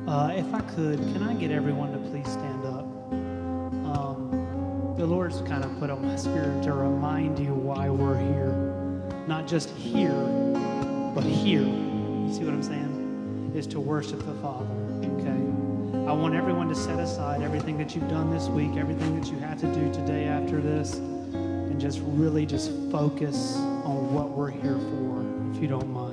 If I could, can I get everyone to please stand up? The Lord's kind of put on my spirit to remind you why we're here. Not just here, but here. You see what I'm saying? Is to worship the Father, okay? I want everyone to set aside everything that you've done this week, everything that you have to do today after this, and just really just focus on what we're here for, if you don't mind.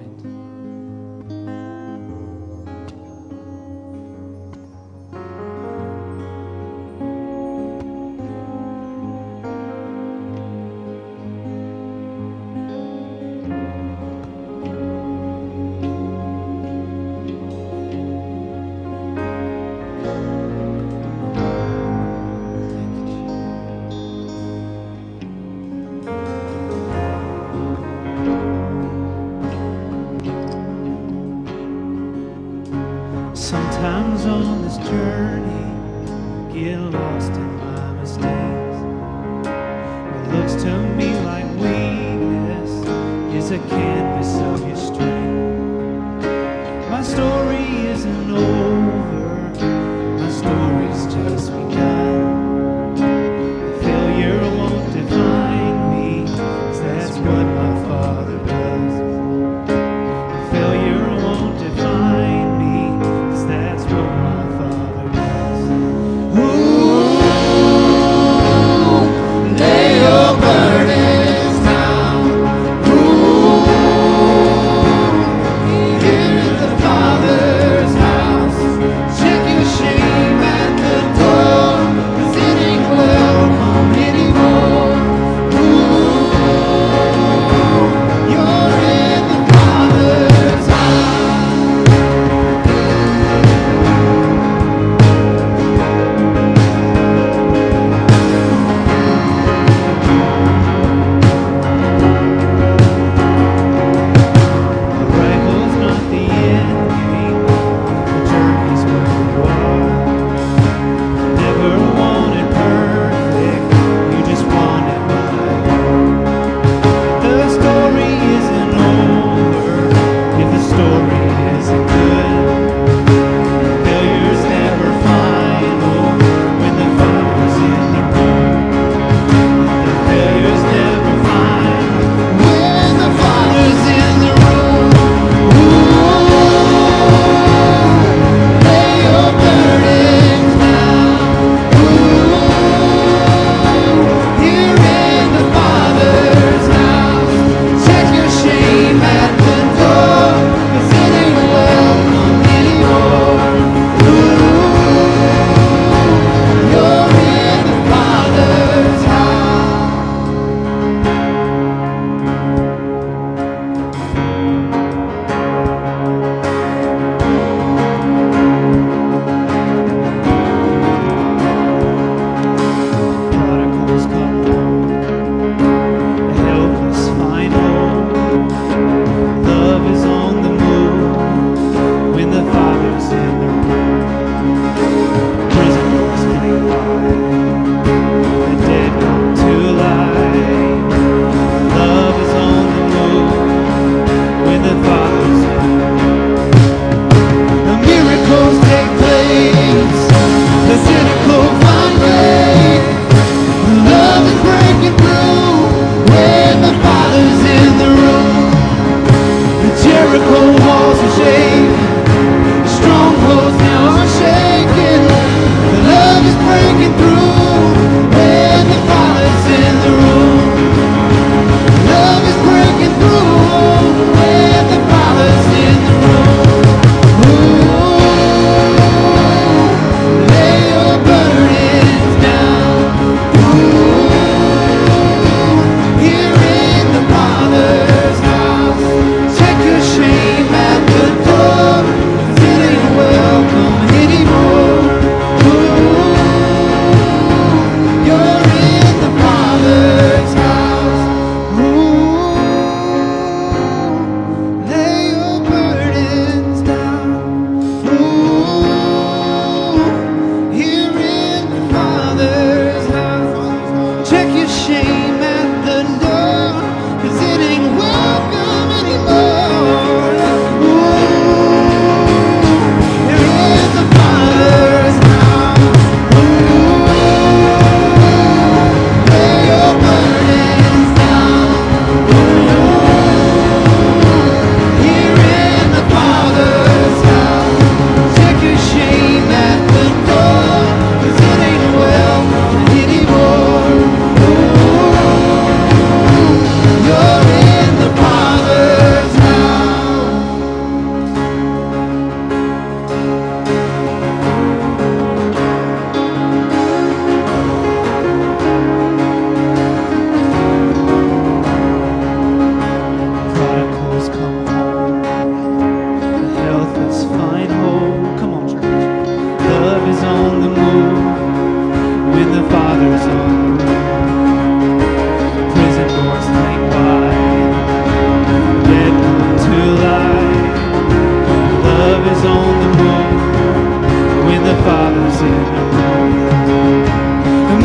Sometimes on this journey, get lost in my mistakes. What looks to me like weakness is a canvas of your strength. My story isn't over, my story's just begun. The failure won't define me, 'cause that's what my Father does. The failure won't define me, that's what my Father does. Ooh, lay your burdens down. Ooh, here in the Father's house.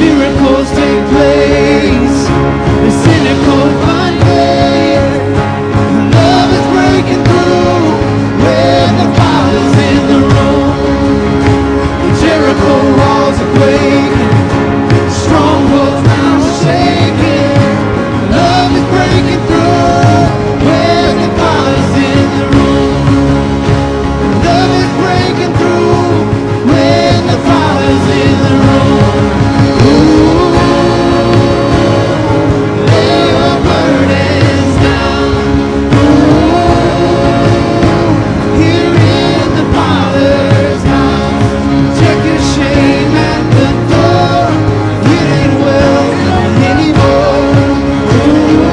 miracles take place. The cynical find faith. Love is breaking through when the Father's in the room. The Jericho walls are breaking, strongholds now are shaking. Love is breaking through when the Father's in the room. Love is breaking through when the Father's in the room. Ooh, lay your burdens down. Ooh, here in the Father's house. Check your shame at the door. It ain't welcome anymore. Ooh,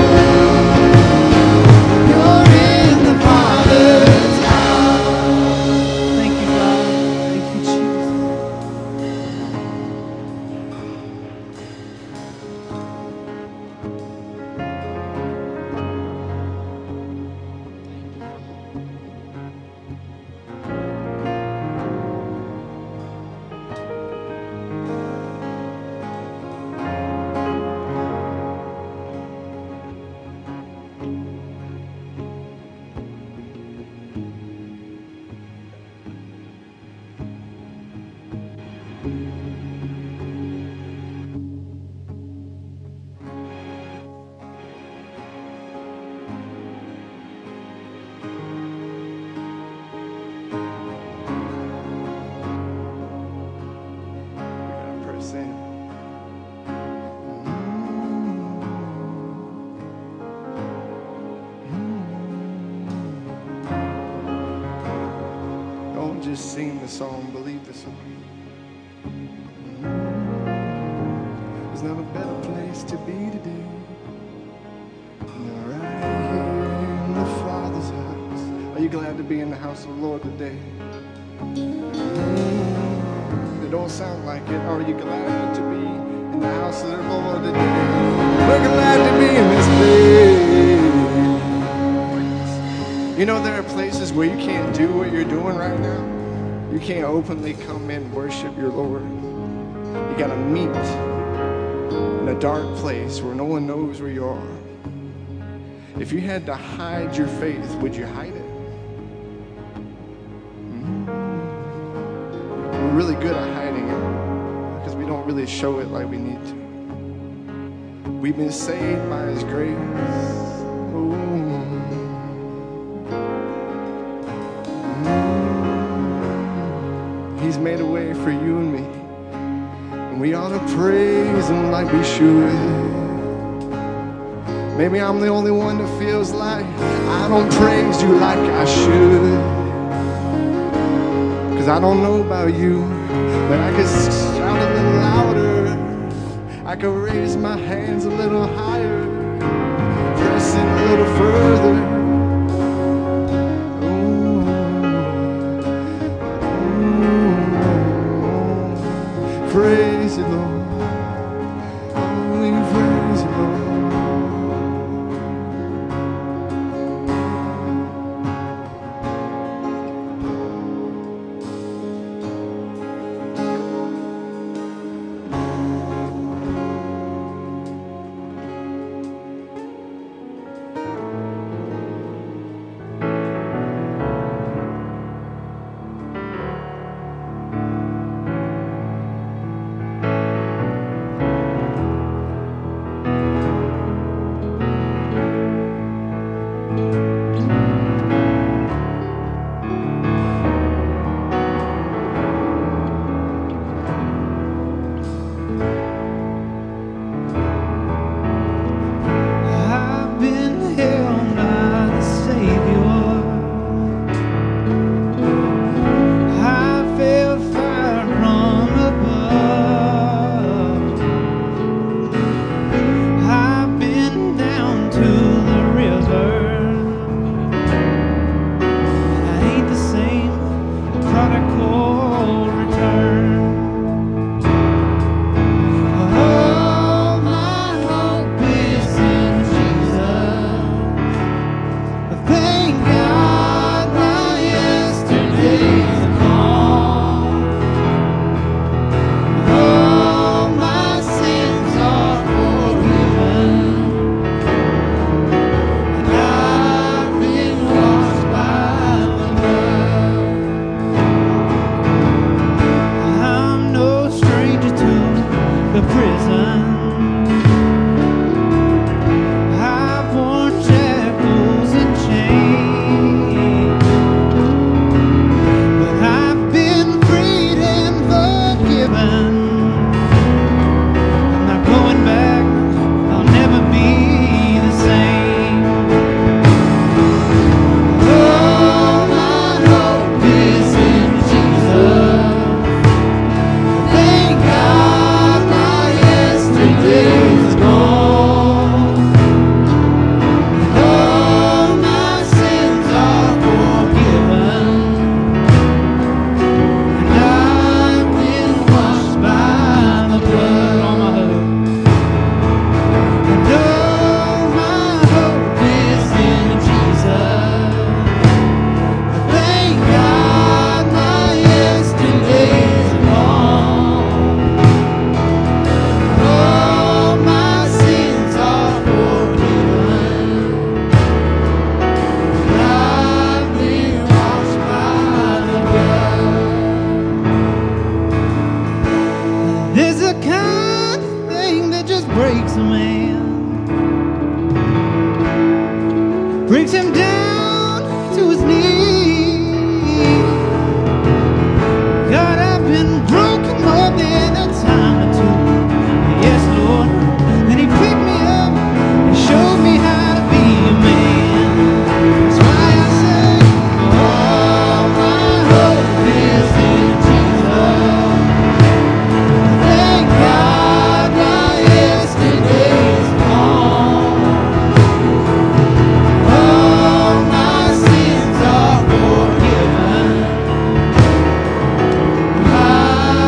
you're in the Father's house. Thank you, God. Thank you, Jesus. Press in. Don't just sing the song, believe the song. There's not a better place to be today than right here in the Father's house. Are you glad to be in the house of the Lord today? It don't sound like it. Are you glad to be in the house of the Lord today? We're glad to be in this place. You know, there are places where you can't do what you're doing right now. You can't openly come in and worship your Lord. You gotta meet in a dark place where no one knows where you are. If you had to hide your faith, would you hide it? We're really good at hiding it because we don't really show it like we need to. We've been saved by His grace. He's made a way for you and me, and we ought to praise Him like we should. Maybe I'm the only one that feels like I don't praise You like I should. I don't know about you, but I could shout a little louder. I could raise my hands a little higher, press in a little further. Ooh, praise You, Lord. Oh, we praise You, Lord. been broken more than a time or two. Yes, Lord. Then He picked me up and showed me how to be a man. That's why I say, all my hope is in Jesus. Thank God my yesterday's gone. All my sins are forgiven. I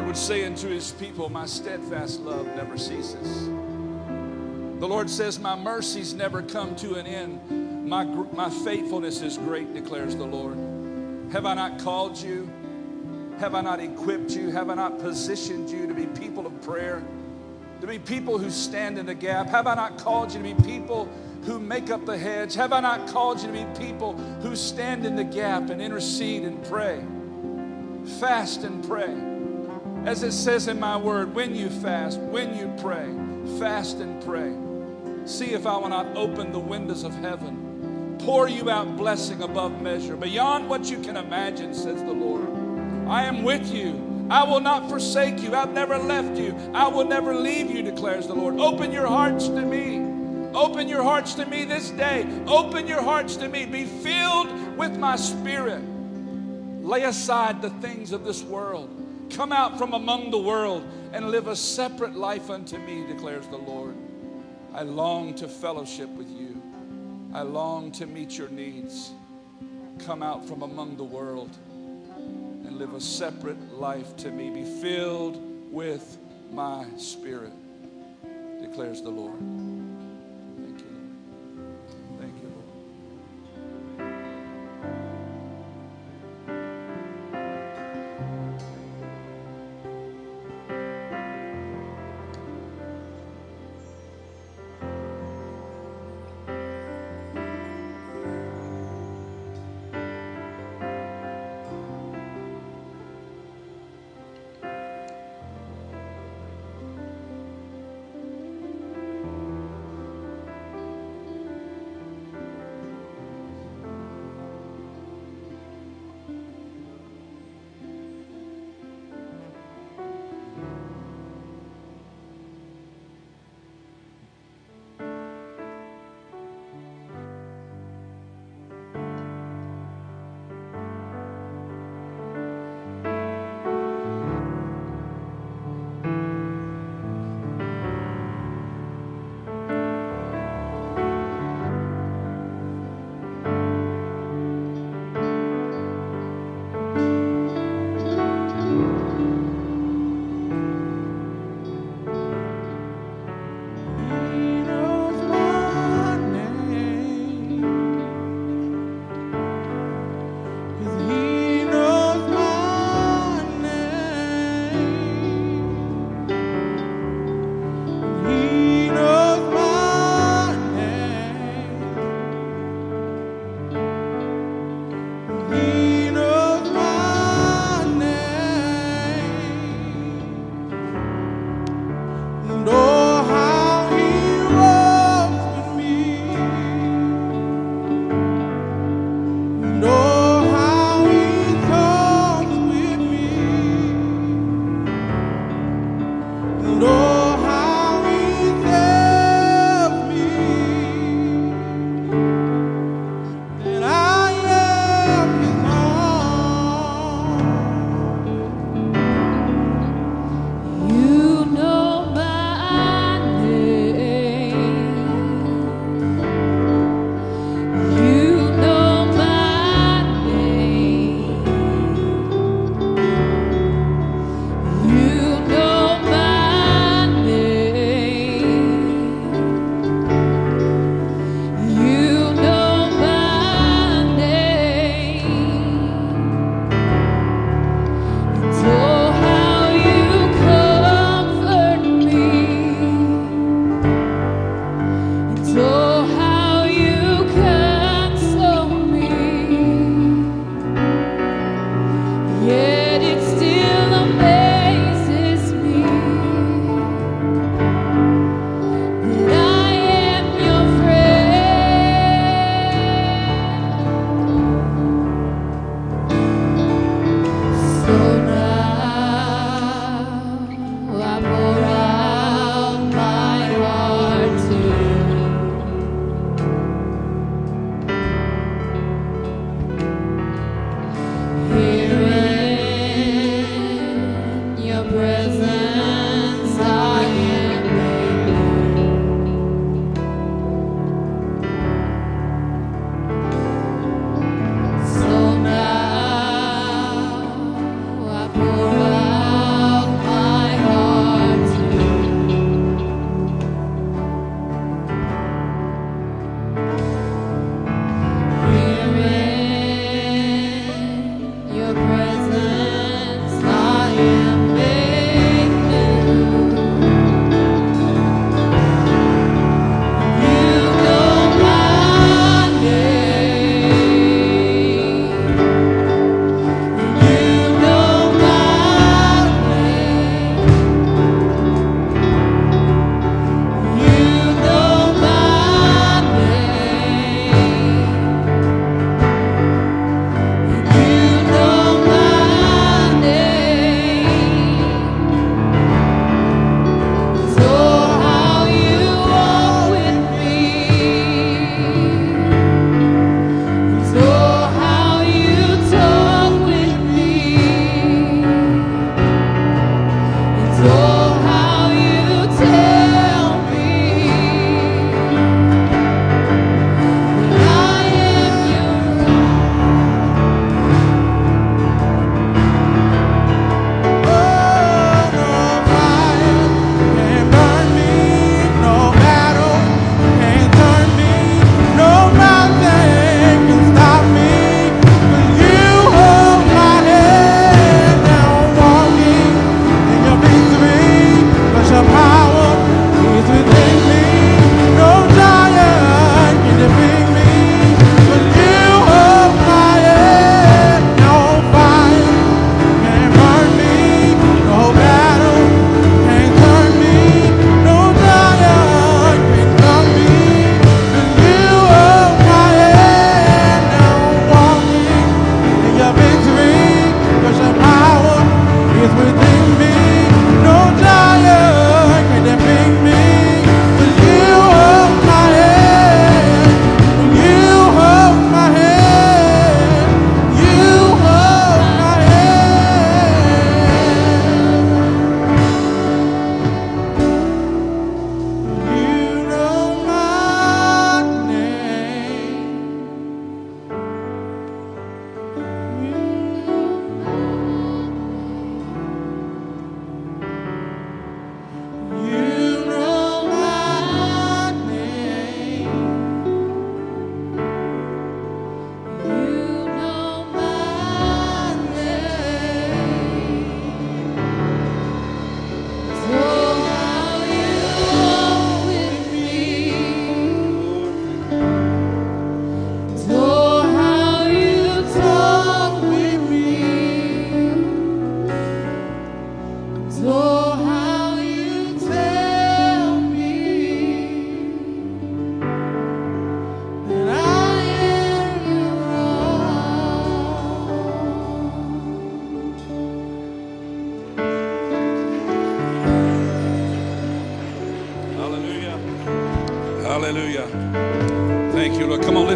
Lord would say unto his people, my steadfast love never ceases. The Lord says, my mercies never come to an end. My faithfulness is great, declares the Lord. Have I not called you? Have I not equipped you? Have I not positioned you to be people of prayer? To be people who stand in the gap? Have I not called you to be people who make up the hedge? Have I not called you to be people who stand in the gap and intercede and pray? Fast and pray. As it says in my word, when you fast, when you pray, fast and pray. See if I will not open the windows of heaven, pour you out blessing above measure, beyond what you can imagine, says the Lord. I am with you. I will not forsake you. I've never left you. I will never leave you, declares the Lord. Open your hearts to me. Open your hearts to me this day. Open your hearts to me. Be filled with my Spirit. Lay aside the things of this world. Come out from among the world and live a separate life unto me, declares the Lord. I long to fellowship with you. I long to meet your needs. Come out from among the world and live a separate life to me. Be filled with my Spirit, declares the Lord. Thank you, Lord. Thank you, Lord.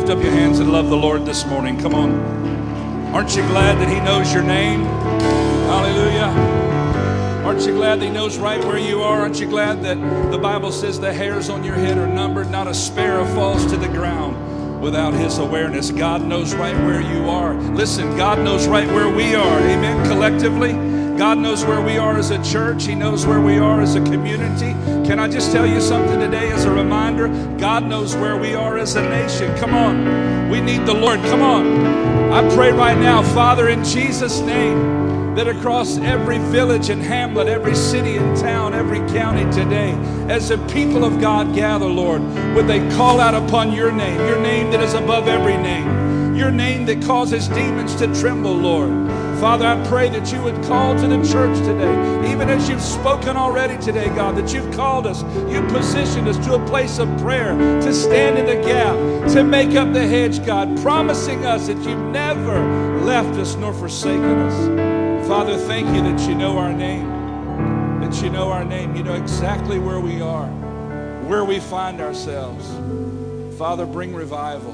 lift up your hands and love the Lord this morning? Come on. Aren't you glad that He knows your name? Hallelujah. Aren't you glad that He knows right where you are? Aren't you glad that the Bible says the hairs on your head are numbered? Not a sparrow falls to the ground without His awareness. God knows right where you are. Listen, God knows right where we are. Amen. Collectively, God knows where we are as a church. He knows where we are as a community. Can I just tell you something today as a reminder? God knows where we are as a nation. Come on. We need the Lord. Come on. I pray right now, Father, in Jesus' name, that across every village and hamlet, every city and town, every county today, as the people of God gather, Lord, would they call out upon your name that is above every name, your name that causes demons to tremble, Lord. Father, I pray that you would call to the church today, even as you've spoken already today, God, that you've called us, you've positioned us to a place of prayer, to stand in the gap, to make up the hedge, God, promising us that you've never left us nor forsaken us. Father, thank you that you know our name, that you know our name. You know exactly where we are, where we find ourselves. Father, bring revival.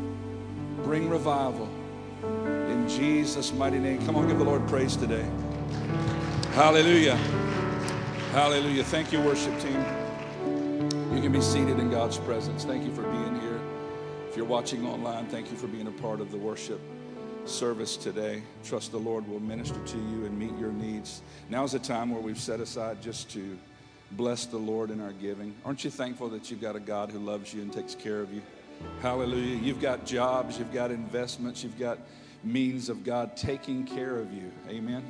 Bring revival. In Jesus' mighty name. Come on, give the Lord praise today. Hallelujah. Hallelujah. Thank you, worship team. You can be seated in God's presence. Thank you for being here. If you're watching online, thank you for being a part of the worship service today. Trust the Lord will minister to you and meet your needs. Now's a time where we've set aside just to bless the Lord in our giving. Aren't you thankful that you've got a God who loves you and takes care of you? Hallelujah. You've got jobs, you've got investments, you've got means of God taking care of you. Amen.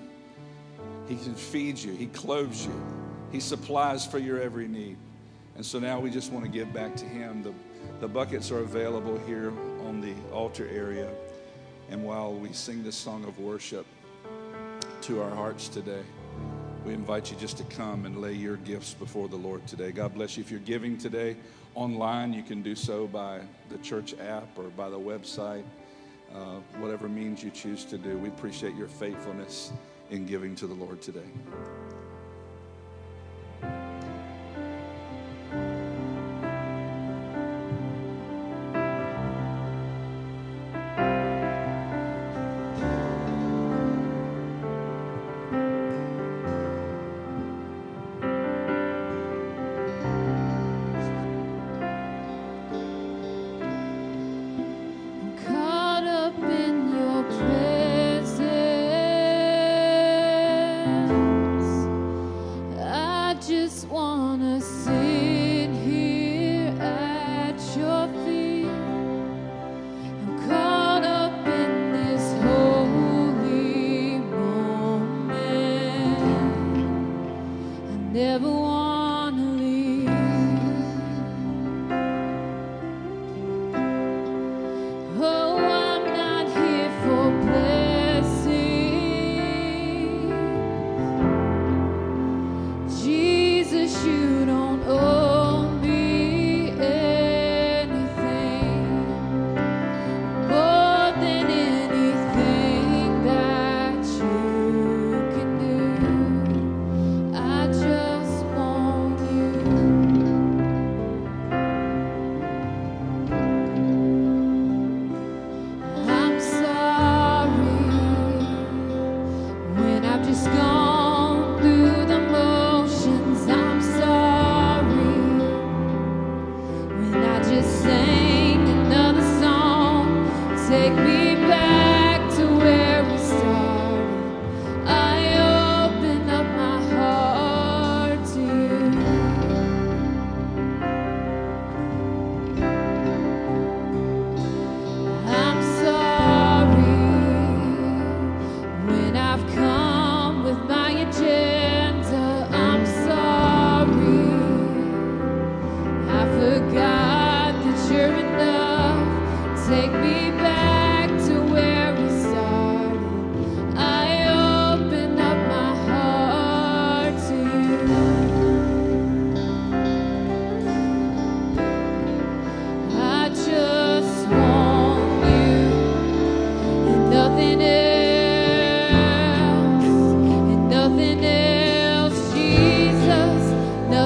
He can feed you. He clothes you. He supplies for your every need. And so now we just want to give back to Him. The buckets are available here on the altar area. And while we sing this song of worship to our hearts today, we invite you just to come and lay your gifts before the Lord today. God bless you. If you're giving today online, you can do so by the church app or by the website. Whatever means you choose to do. We appreciate your faithfulness in giving to the Lord today.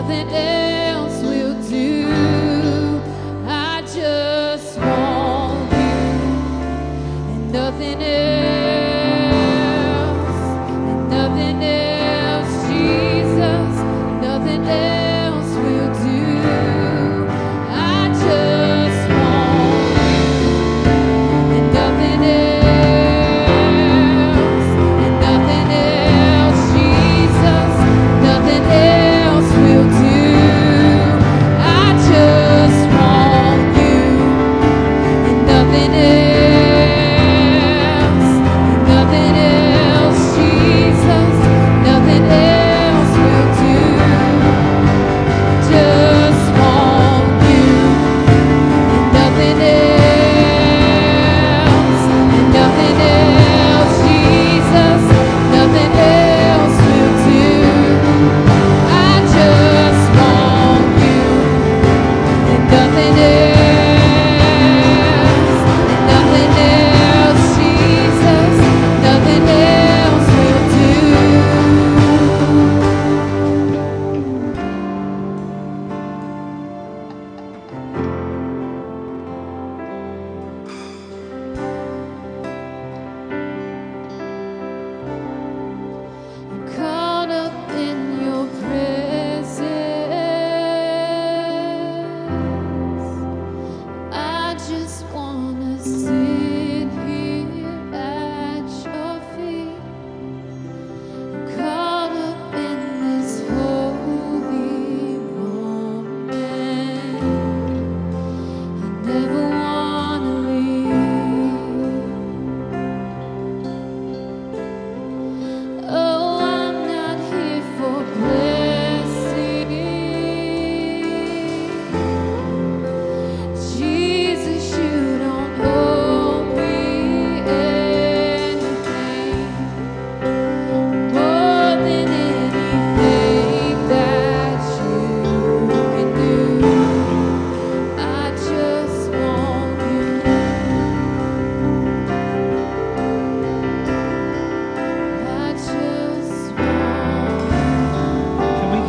Nothing else will do. I just want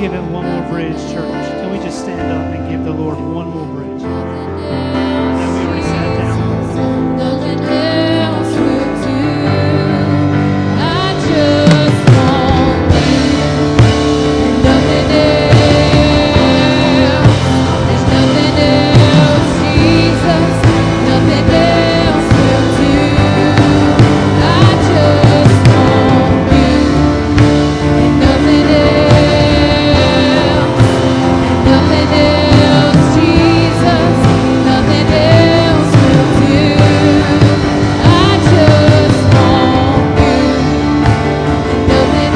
give Him one more bridge, church? Can we just stand up and give the Lord one more bridge? And we already sat down. Nothing else will do. I just want you, and nothing else. There's nothing else, Jesus. Nothing else will do. I just want you, and nothing else. And nothing else, Jesus. Nothing else will do. I just want you, and nothing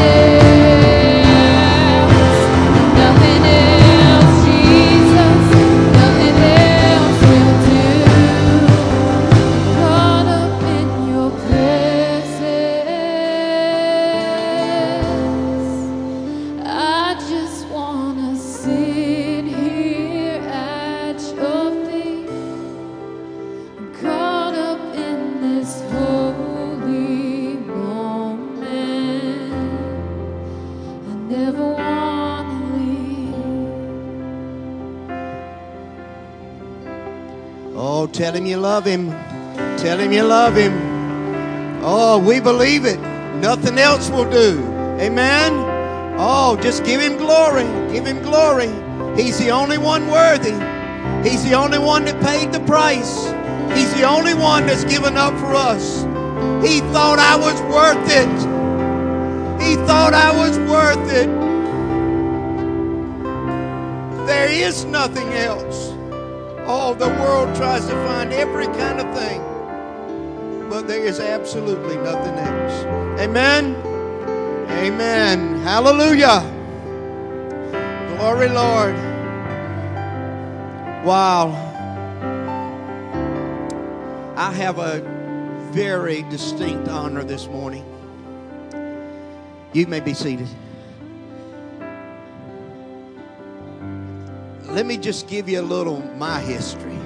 else. And nothing else, Jesus. Nothing else will do. Caught up in your presence, I just wanna sit here at your feet. I'm caught up in this holy moment. I never wanna leave. Oh, tell Him you love Him. Tell Him you love Him. Oh, we believe it. Nothing else will do. Amen. Oh, just give Him glory. Give Him glory. He's the only one worthy. He's the only one that paid the price. He's the only one that's given up for us. He thought I was worth it. He thought I was worth it. There is nothing else. Oh, the world tries to find every kind of thing, but there is absolutely nothing else. Amen. Amen. Hallelujah. Glory, Lord. Wow. I have a very distinct honor this morning. You may be seated. Let me just give you a little my history.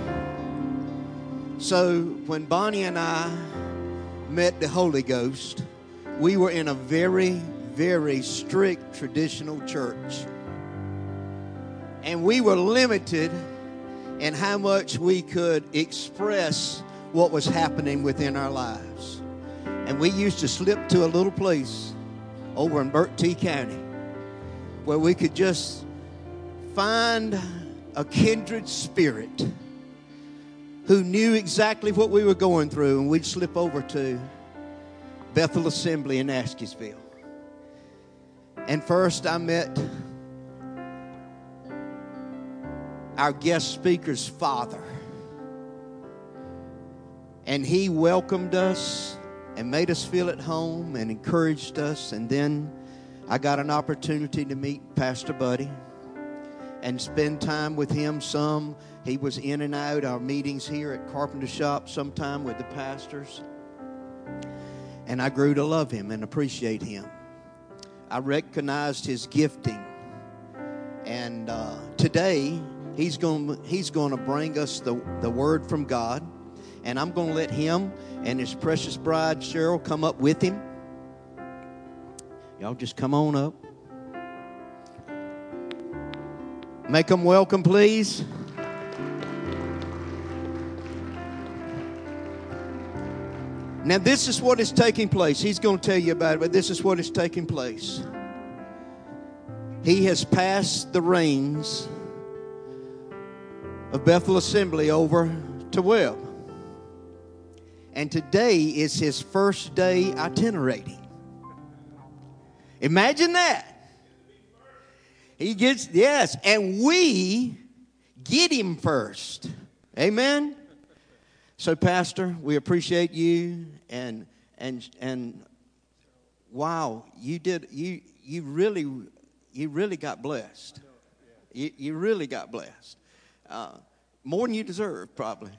So when Bonnie and I met the Holy Ghost, we were in a very, very strict traditional church. And we were limited in how much we could express what was happening within our lives. And we used to slip to a little place over in Burt T. County where we could just find a kindred spirit who knew exactly what we were going through, and we'd slip over to Bethel Assembly in Askewsville. And first I met our guest speaker's father, and he welcomed us and made us feel at home and encouraged us. And then I got an opportunity to meet Pastor Buddy and spend time with him some. He was in and out our meetings here at Carpenter Shop sometime with the pastors. And I grew to love him and appreciate him. I recognized his gifting. And today, he's going to bring us the word from God. And I'm going to let him and his precious bride, Cheryl, come up with him. Y'all just come on up. Make them welcome, please. Now, this is what is taking place. He's going to tell you about it, but this is what is taking place. He has passed the reins of Bethel Assembly over to Webb. And today is his first day itinerating. Imagine that. He gets, yes, and we get him first. Amen. So, Pastor, we appreciate you, and wow, you really got blessed. You really got blessed. More than you deserve, probably.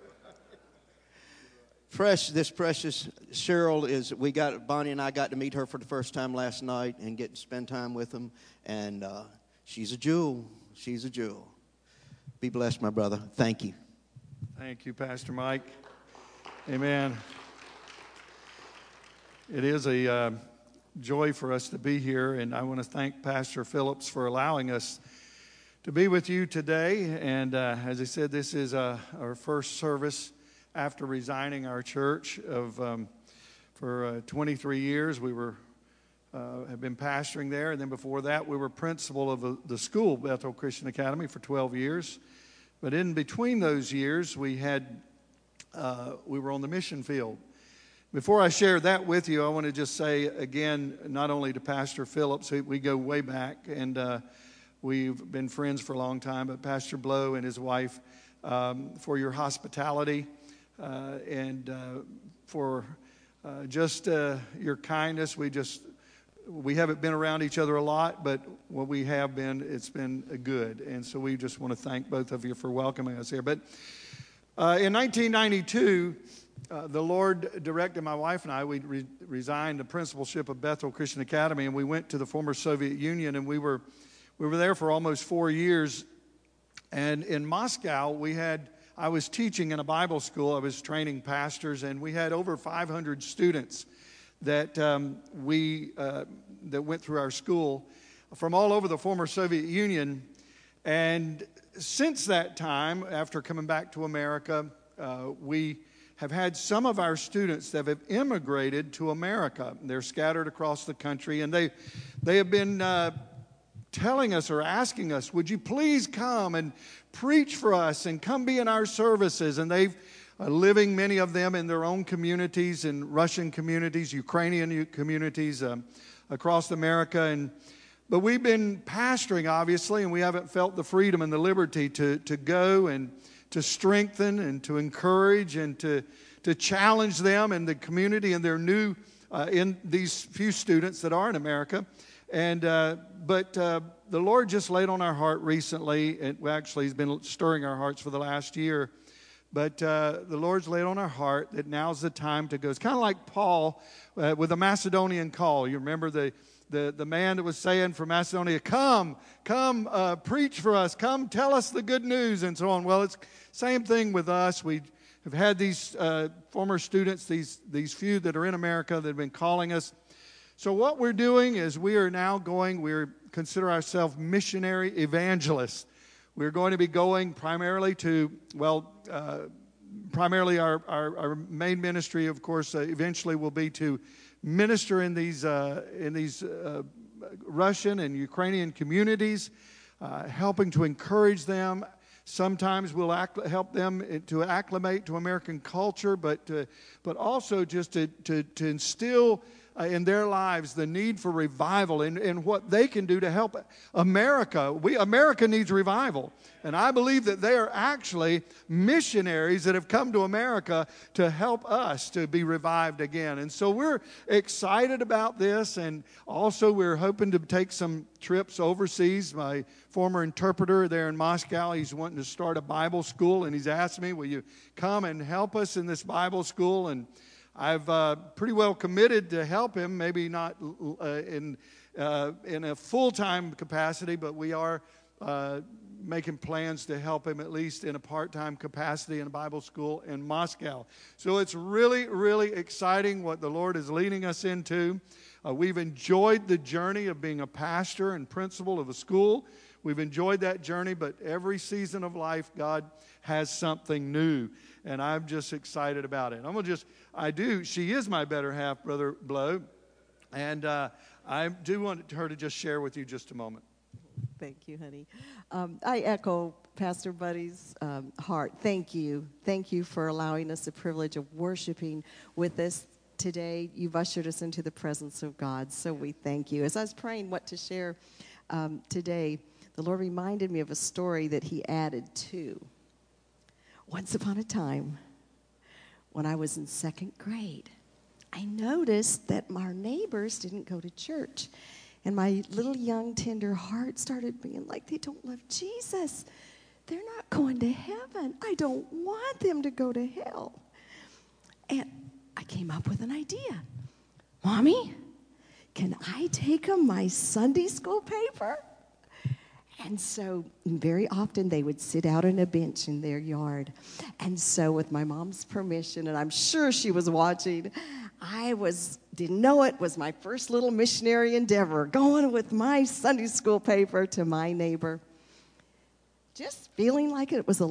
This precious Cheryl Bonnie and I got to meet her for the first time last night and get to spend time with them. And she's a jewel. She's a jewel. Be blessed, my brother. Thank you. Thank you, Pastor Mike. Amen. It is a joy for us to be here, and I want to thank Pastor Phillips for allowing us to be with you today. And as I said, this is our first service after resigning our church for 23 years. We have been pastoring there, and then before that we were principal of the school, Bethel Christian Academy, for 12 years. But in between those years, we were on the mission field. Before I share that with you, I want to just say again, not only to Pastor Phillips, we go way back, and we've been friends for a long time, but Pastor Blow and his wife, for your hospitality and for just your kindness. We haven't been around each other a lot, but what we have been, it's been good. And so we just want to thank both of you for welcoming us here. But in 1992, the Lord directed my wife and I. We resigned the principalship of Bethel Christian Academy, and we went to the former Soviet Union, and we were there for almost 4 years. And in Moscow, I was teaching in a Bible school. I was training pastors, and we had over 500 students that went through our school from all over the former Soviet Union. And since that time, after coming back to America, we have had some of our students that have immigrated to America. They're scattered across the country, and they have been telling us or asking us, would you please come and preach for us and come be in our services? And they've living, many of them, in their own communities, in Russian communities, Ukrainian communities across America. But we've been pastoring, obviously, and we haven't felt the freedom and the liberty to go and to strengthen and to encourage and to challenge them in the community and their new, in these few students that are in America. But the Lord just laid on our heart recently, and actually He's been stirring our hearts for the last year. But the Lord's laid on our heart that now's the time to go. It's kind of like Paul with the Macedonian call. You remember the man that was saying from Macedonia, come, preach for us. Come, tell us the good news, and so on. Well, it's same thing with us. We have had these former students, these few that are in America that have been calling us. So what we're doing is we consider ourselves missionary evangelists. We're going to be going primarily primarily our main ministry, of course, eventually will be to minister in these Russian and Ukrainian communities, helping to encourage them. Sometimes we'll help them to acclimate to American culture, but also just to instill in their lives the need for revival and what they can do to help America. America needs revival. And I believe that they are actually missionaries that have come to America to help us to be revived again. And so we're excited about this, and also we're hoping to take some trips overseas. My former interpreter there in Moscow, he's wanting to start a Bible school, and he's asked me, will you come and help us in this Bible school? And I've pretty well committed to help him, maybe not in a full-time capacity, but we are making plans to help him at least in a part-time capacity in a Bible school in Moscow. So it's really, really exciting what the Lord is leading us into. We've enjoyed the journey of being a pastor and principal of a school. We've enjoyed that journey, but every season of life, God has something new, and I'm just excited about it. She is my better half, Brother Blow, and I do want her to just share with you just a moment. Thank you, honey. I echo Pastor Buddy's heart. Thank you. Thank you for allowing us the privilege of worshiping with us today. You've ushered us into the presence of God, so we thank you. As I was praying what to share today, the Lord reminded me of a story that He added to. Once upon a time, when I was in second grade, I noticed that our neighbors didn't go to church. And my little young tender heart started being like, they don't love Jesus. They're not going to heaven. I don't want them to go to hell. And I came up with an idea. Mommy, can I take them my Sunday school paper And so very often they would sit out on a bench in their yard. And so with my mom's permission, and I'm sure she was watching, didn't know it, was my first little missionary endeavor, going with my Sunday school paper to my neighbor. Just feeling like it was a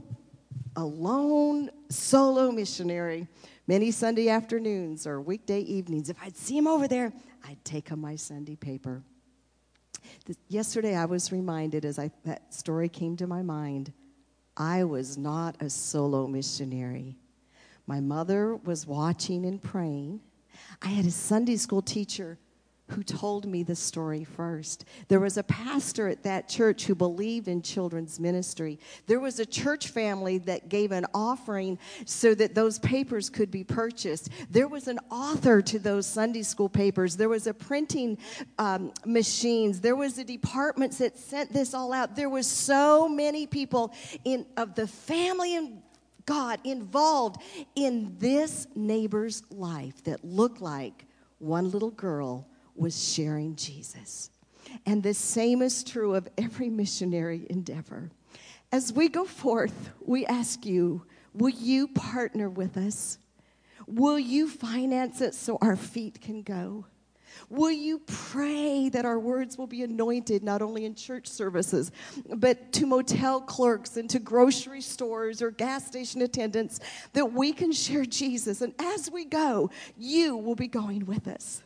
lone solo missionary. Many Sunday afternoons or weekday evenings, if I'd see him over there, I'd take him my Sunday paper. Yesterday I was reminded as that story came to my mind, I was not a solo missionary. My mother was watching and praying. I had a Sunday school teacher who told me the story first. There was a pastor at that church who believed in children's ministry. There was a church family that gave an offering so that those papers could be purchased. There was an author to those Sunday school papers. There was a printing machines. There was a department that sent this all out. There was so many people of the family and God involved in this neighbor's life that looked like one little girl was sharing Jesus. And the same is true of every missionary endeavor. As we go forth, we ask you, will you partner with us? Will you finance it so our feet can go? Will you pray that our words will be anointed not only in church services, but to motel clerks and to grocery stores or gas station attendants, that we can share Jesus. And as we go, you will be going with us.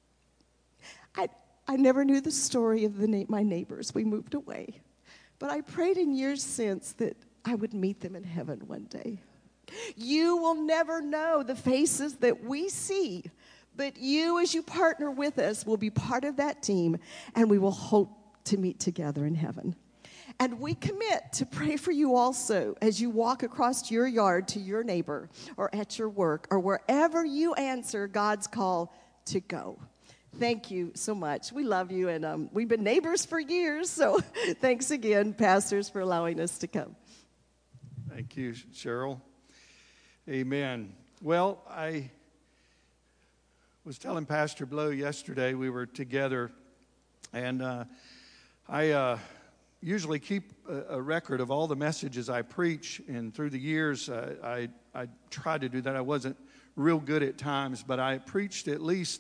I never knew the story of my neighbors. We moved away. But I prayed in years since that I would meet them in heaven one day. You will never know the faces that we see, but you, as you partner with us, will be part of that team, and we will hope to meet together in heaven. And we commit to pray for you also as you walk across your yard to your neighbor or at your work or wherever you answer God's call to go. Thank you so much. We love you, and we've been neighbors for years, so thanks again, pastors, for allowing us to come. Thank you, Cheryl. Amen. Well, I was telling Pastor Blow yesterday, we were together, and I usually keep a record of all the messages I preach, and through the years, I tried to do that. I wasn't real good at times, but I preached at least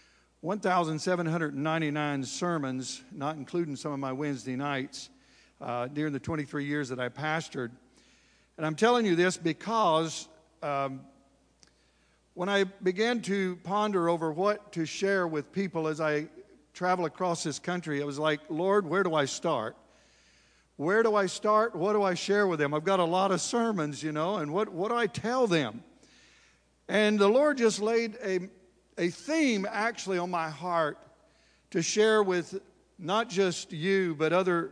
1,799 sermons, not including some of my Wednesday nights, during the 23 years that I pastored. And I'm telling you this because when I began to ponder over what to share with people as I travel across this country, I was like, Lord, where do I start? Where do I start? What do I share with them? I've got a lot of sermons, and what do I tell them? And the Lord just laid a theme actually on my heart to share with not just you, but other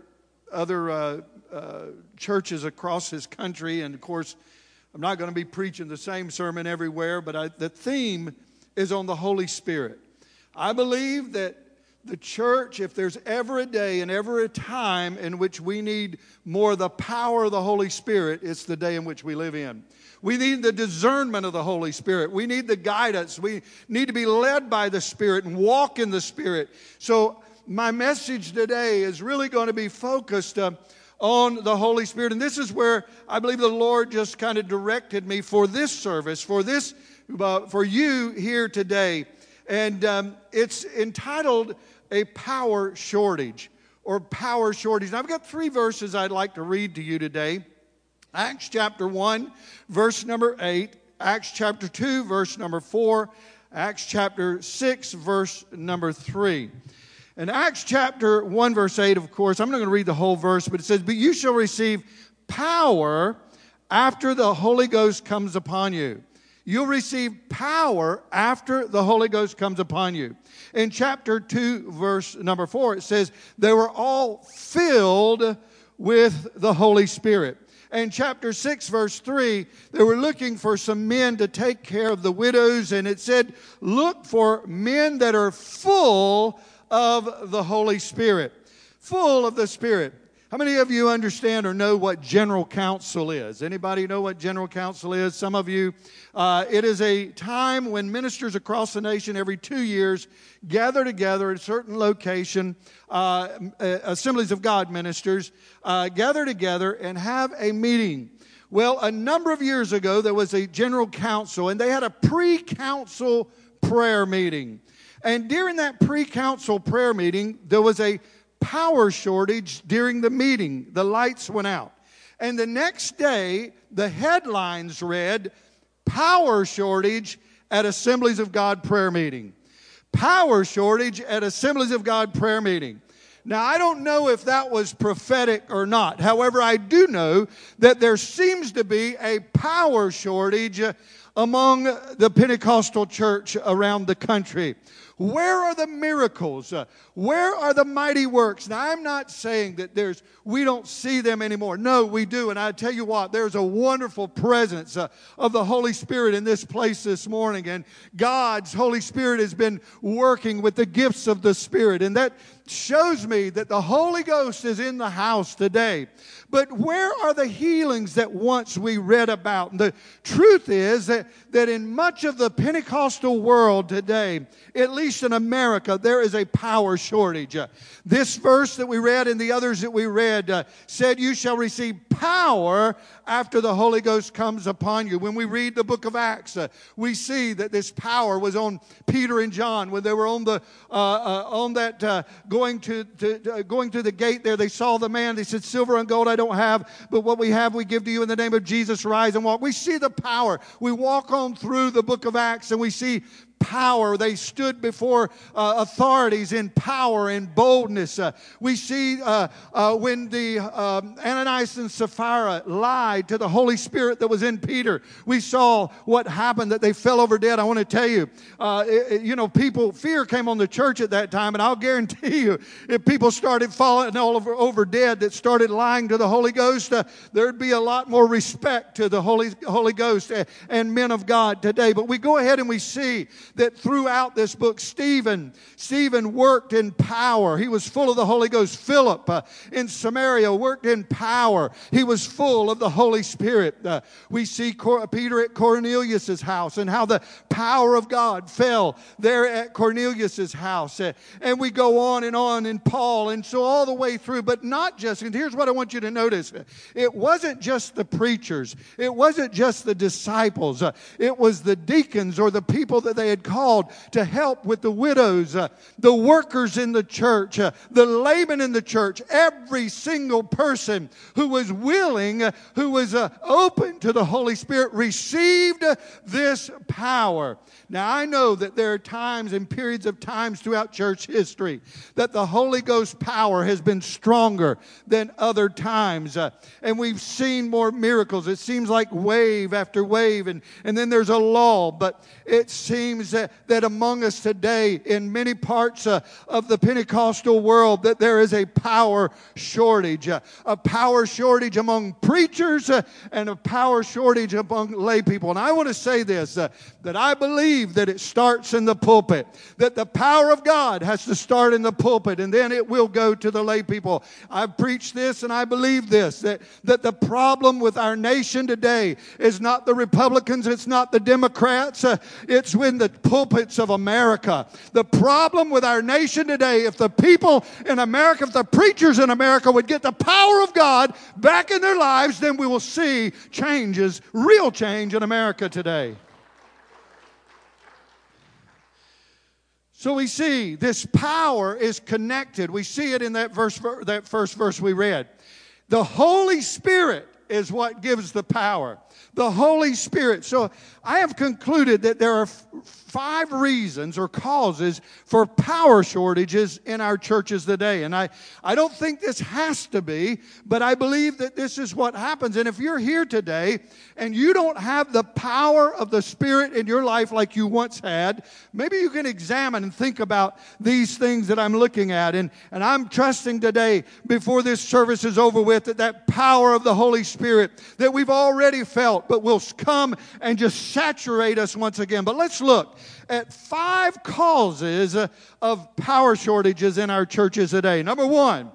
churches across this country. And of course, I'm not going to be preaching the same sermon everywhere, but the theme is on the Holy Spirit. I believe that the church, if there's ever a day and ever a time in which we need more of the power of the Holy Spirit, it's the day in which we live in. We need the discernment of the Holy Spirit. We need the guidance. We need to be led by the Spirit and walk in the Spirit. So my message today is really going to be focused on the Holy Spirit. And this is where I believe the Lord just kind of directed me for this service, for you here today. And it's entitled A Power Shortage, or Power Shortage. And I've got 3 verses I'd like to read to you today. Acts chapter 1, verse number 8. Acts chapter 2, verse number 4. Acts chapter 6, verse number 3. In Acts chapter 1, verse 8, of course, I'm not going to read the whole verse, but it says, "But you shall receive power after the Holy Ghost comes upon you." You'll receive power after the Holy Ghost comes upon you. In chapter 2, verse number 4, it says, "They were all filled with the Holy Spirit." And chapter 6, verse 3, they were looking for some men to take care of the widows. And it said, look for men that are full of the Holy Spirit. Full of the Spirit. How many of you understand or know what General Council is? Anybody know what General Council is? Some of you. It is a time when ministers across the nation every 2 years gather together at a certain location, Assemblies of God ministers, gather together and have a meeting. Well, a number of years ago, there was a General Council, and they had a pre-council prayer meeting. And during that pre-council prayer meeting, there was a power shortage during the meeting. The lights went out. And the next day, the headlines read, "Power shortage at Assemblies of God prayer meeting." Power shortage at Assemblies of God prayer meeting. Now, I don't know if that was prophetic or not. However, I do know that there seems to be a power shortage among the Pentecostal church around the country. Where are the miracles? Where are the mighty works? Now, I'm not saying that we don't see them anymore. No, we do. And I tell you what, there's a wonderful presence of the Holy Spirit in this place this morning. And God's Holy Spirit has been working with the gifts of the Spirit. And that shows me that the Holy Ghost is in the house today. But where are the healings that once we read about? And the truth is that in much of the Pentecostal world today, at least in America, there is a power shortage. This verse that we read and the others that we read said, "You shall receive power after the Holy Ghost comes upon you." When we read the book of Acts, we see that this power was on Peter and John when they were going to the gate there. They saw the man. They said, "Silver and gold I don't have, but what we have we give to you in the name of Jesus. Rise and walk." We see the power. We walk on through the book of Acts and we see power. They stood before authorities in power and boldness. We see when the Ananias and Sapphira lied to the Holy Spirit that was in Peter. We saw what happened, that they fell over dead. I want to tell you, fear came on the church at that time, and I'll guarantee you, if people started falling over dead that started lying to the Holy Ghost, there'd be a lot more respect to the Holy Ghost and men of God today. But we go ahead and we see that throughout this book, Stephen worked in power. He was full of the Holy Ghost. Philip in Samaria worked in power. He was full of the Holy Spirit. We see Peter at Cornelius' house and how the power of God fell there at Cornelius' house. And we go on in Paul, and so all the way through, but not just, and here's what I want you to notice. It wasn't just the preachers. It wasn't just the disciples. It was the deacons or the people that they had called to help with the widows, the workers in the church, the laymen in the church. Every single person who was willing, who was open to the Holy Spirit, received this power. Now, I know that there are times and periods of times throughout church history that the Holy Ghost power has been stronger than other times. And we've seen more miracles. It seems like wave after wave, and then there's a lull. But it seems that among us today, in many parts of the Pentecostal world, that there is a power shortage. A power shortage among preachers and a power shortage among lay people. And I want to say this, that I believe that it starts in the pulpit. That the power of God has to start in the pulpit, and then it will go to the lay people. I've preached this and I believe this, that the problem with our nation today is not the Republicans, it's not the Democrats, it's when the pulpits of America. The problem with our nation today, if the people in America, if the preachers in America would get the power of God back in their lives, then we will see changes, real change in America today. So we see this power is connected. We see it in that first verse we read. The Holy Spirit is what gives the power. The Holy Spirit. So I have concluded that there are 5 reasons or causes for power shortages in our churches today. And I don't think this has to be, but I believe that this is what happens. And if you're here today and you don't have the power of the Spirit in your life like you once had, maybe you can examine and think about these things that I'm looking at. And I'm trusting today, before this service is over with, that power of the Holy Spirit that we've already felt, but will come and just saturate us once again. But let's look at 5 causes of power shortages in our churches today. Number one,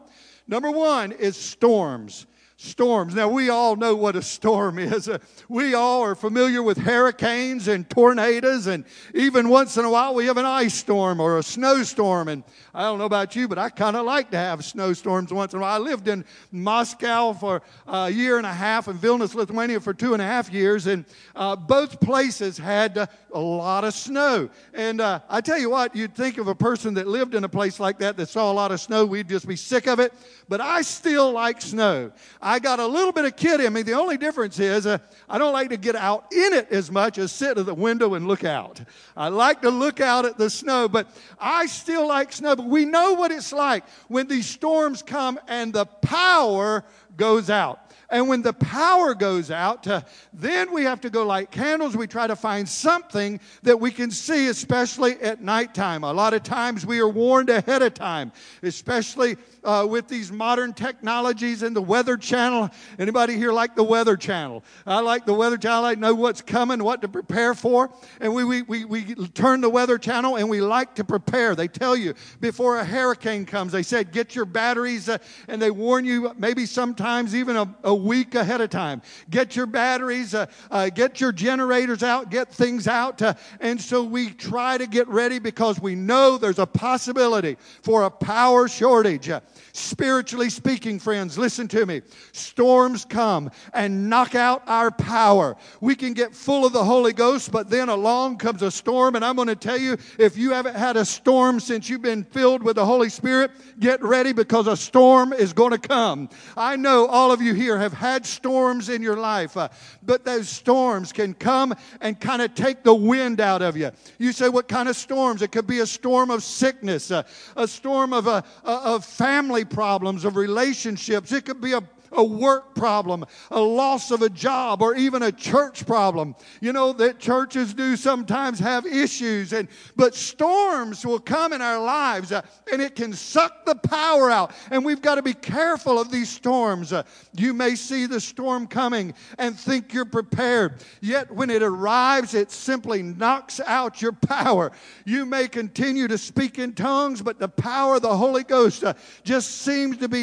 Number one is storms. Storms. Now, we all know what a storm is. We all are familiar with hurricanes and tornadoes, and even once in a while we have an ice storm or a snowstorm. And I don't know about you, but I kind of like to have snowstorms once in a while. I lived in Moscow for a year and a half and Vilnius, Lithuania for 2.5 years, and both places had a lot of snow. And I tell you what, you'd think of a person that lived in a place like that saw a lot of snow, we'd just be sick of it. But I still like snow. I got a little bit of kid in me. The only difference is I don't like to get out in it as much as sit at the window and look out. I like to look out at the snow, but I still like snow. But we know what it's like when these storms come and the power goes out. And when the power goes out, then we have to go light candles. We try to find something that we can see, especially at nighttime. A lot of times we are warned ahead of time, especially with these modern technologies and the Weather Channel. Anybody here like the Weather Channel? I like the Weather Channel. I know what's coming, what to prepare for. And we turn the Weather Channel and we like to prepare. They tell you before a hurricane comes, they said, get your batteries, and they warn you maybe sometimes even a week ahead of time. Get your batteries, get your generators out, get things out. And so we try to get ready because we know there's a possibility for a power shortage. Spiritually speaking, friends, listen to me. Storms come and knock out our power. We can get full of the Holy Ghost, but then along comes a storm. And I'm going to tell you, if you haven't had a storm since you've been filled with the Holy Spirit, get ready because a storm is going to come. I know all of you here have had storms in your life, but those storms can come and kind of take the wind out of you. You say, what kind of storms? It could be a storm of sickness, a storm of family problems, of relationships. It could be a work problem, a loss of a job, or even a church problem. You know that churches do sometimes have issues, but storms will come in our lives, and it can suck the power out. And we've got to be careful of these storms. You may see the storm coming and think you're prepared. Yet when it arrives, it simply knocks out your power. You may continue to speak in tongues, but the power of the Holy Ghost just seems to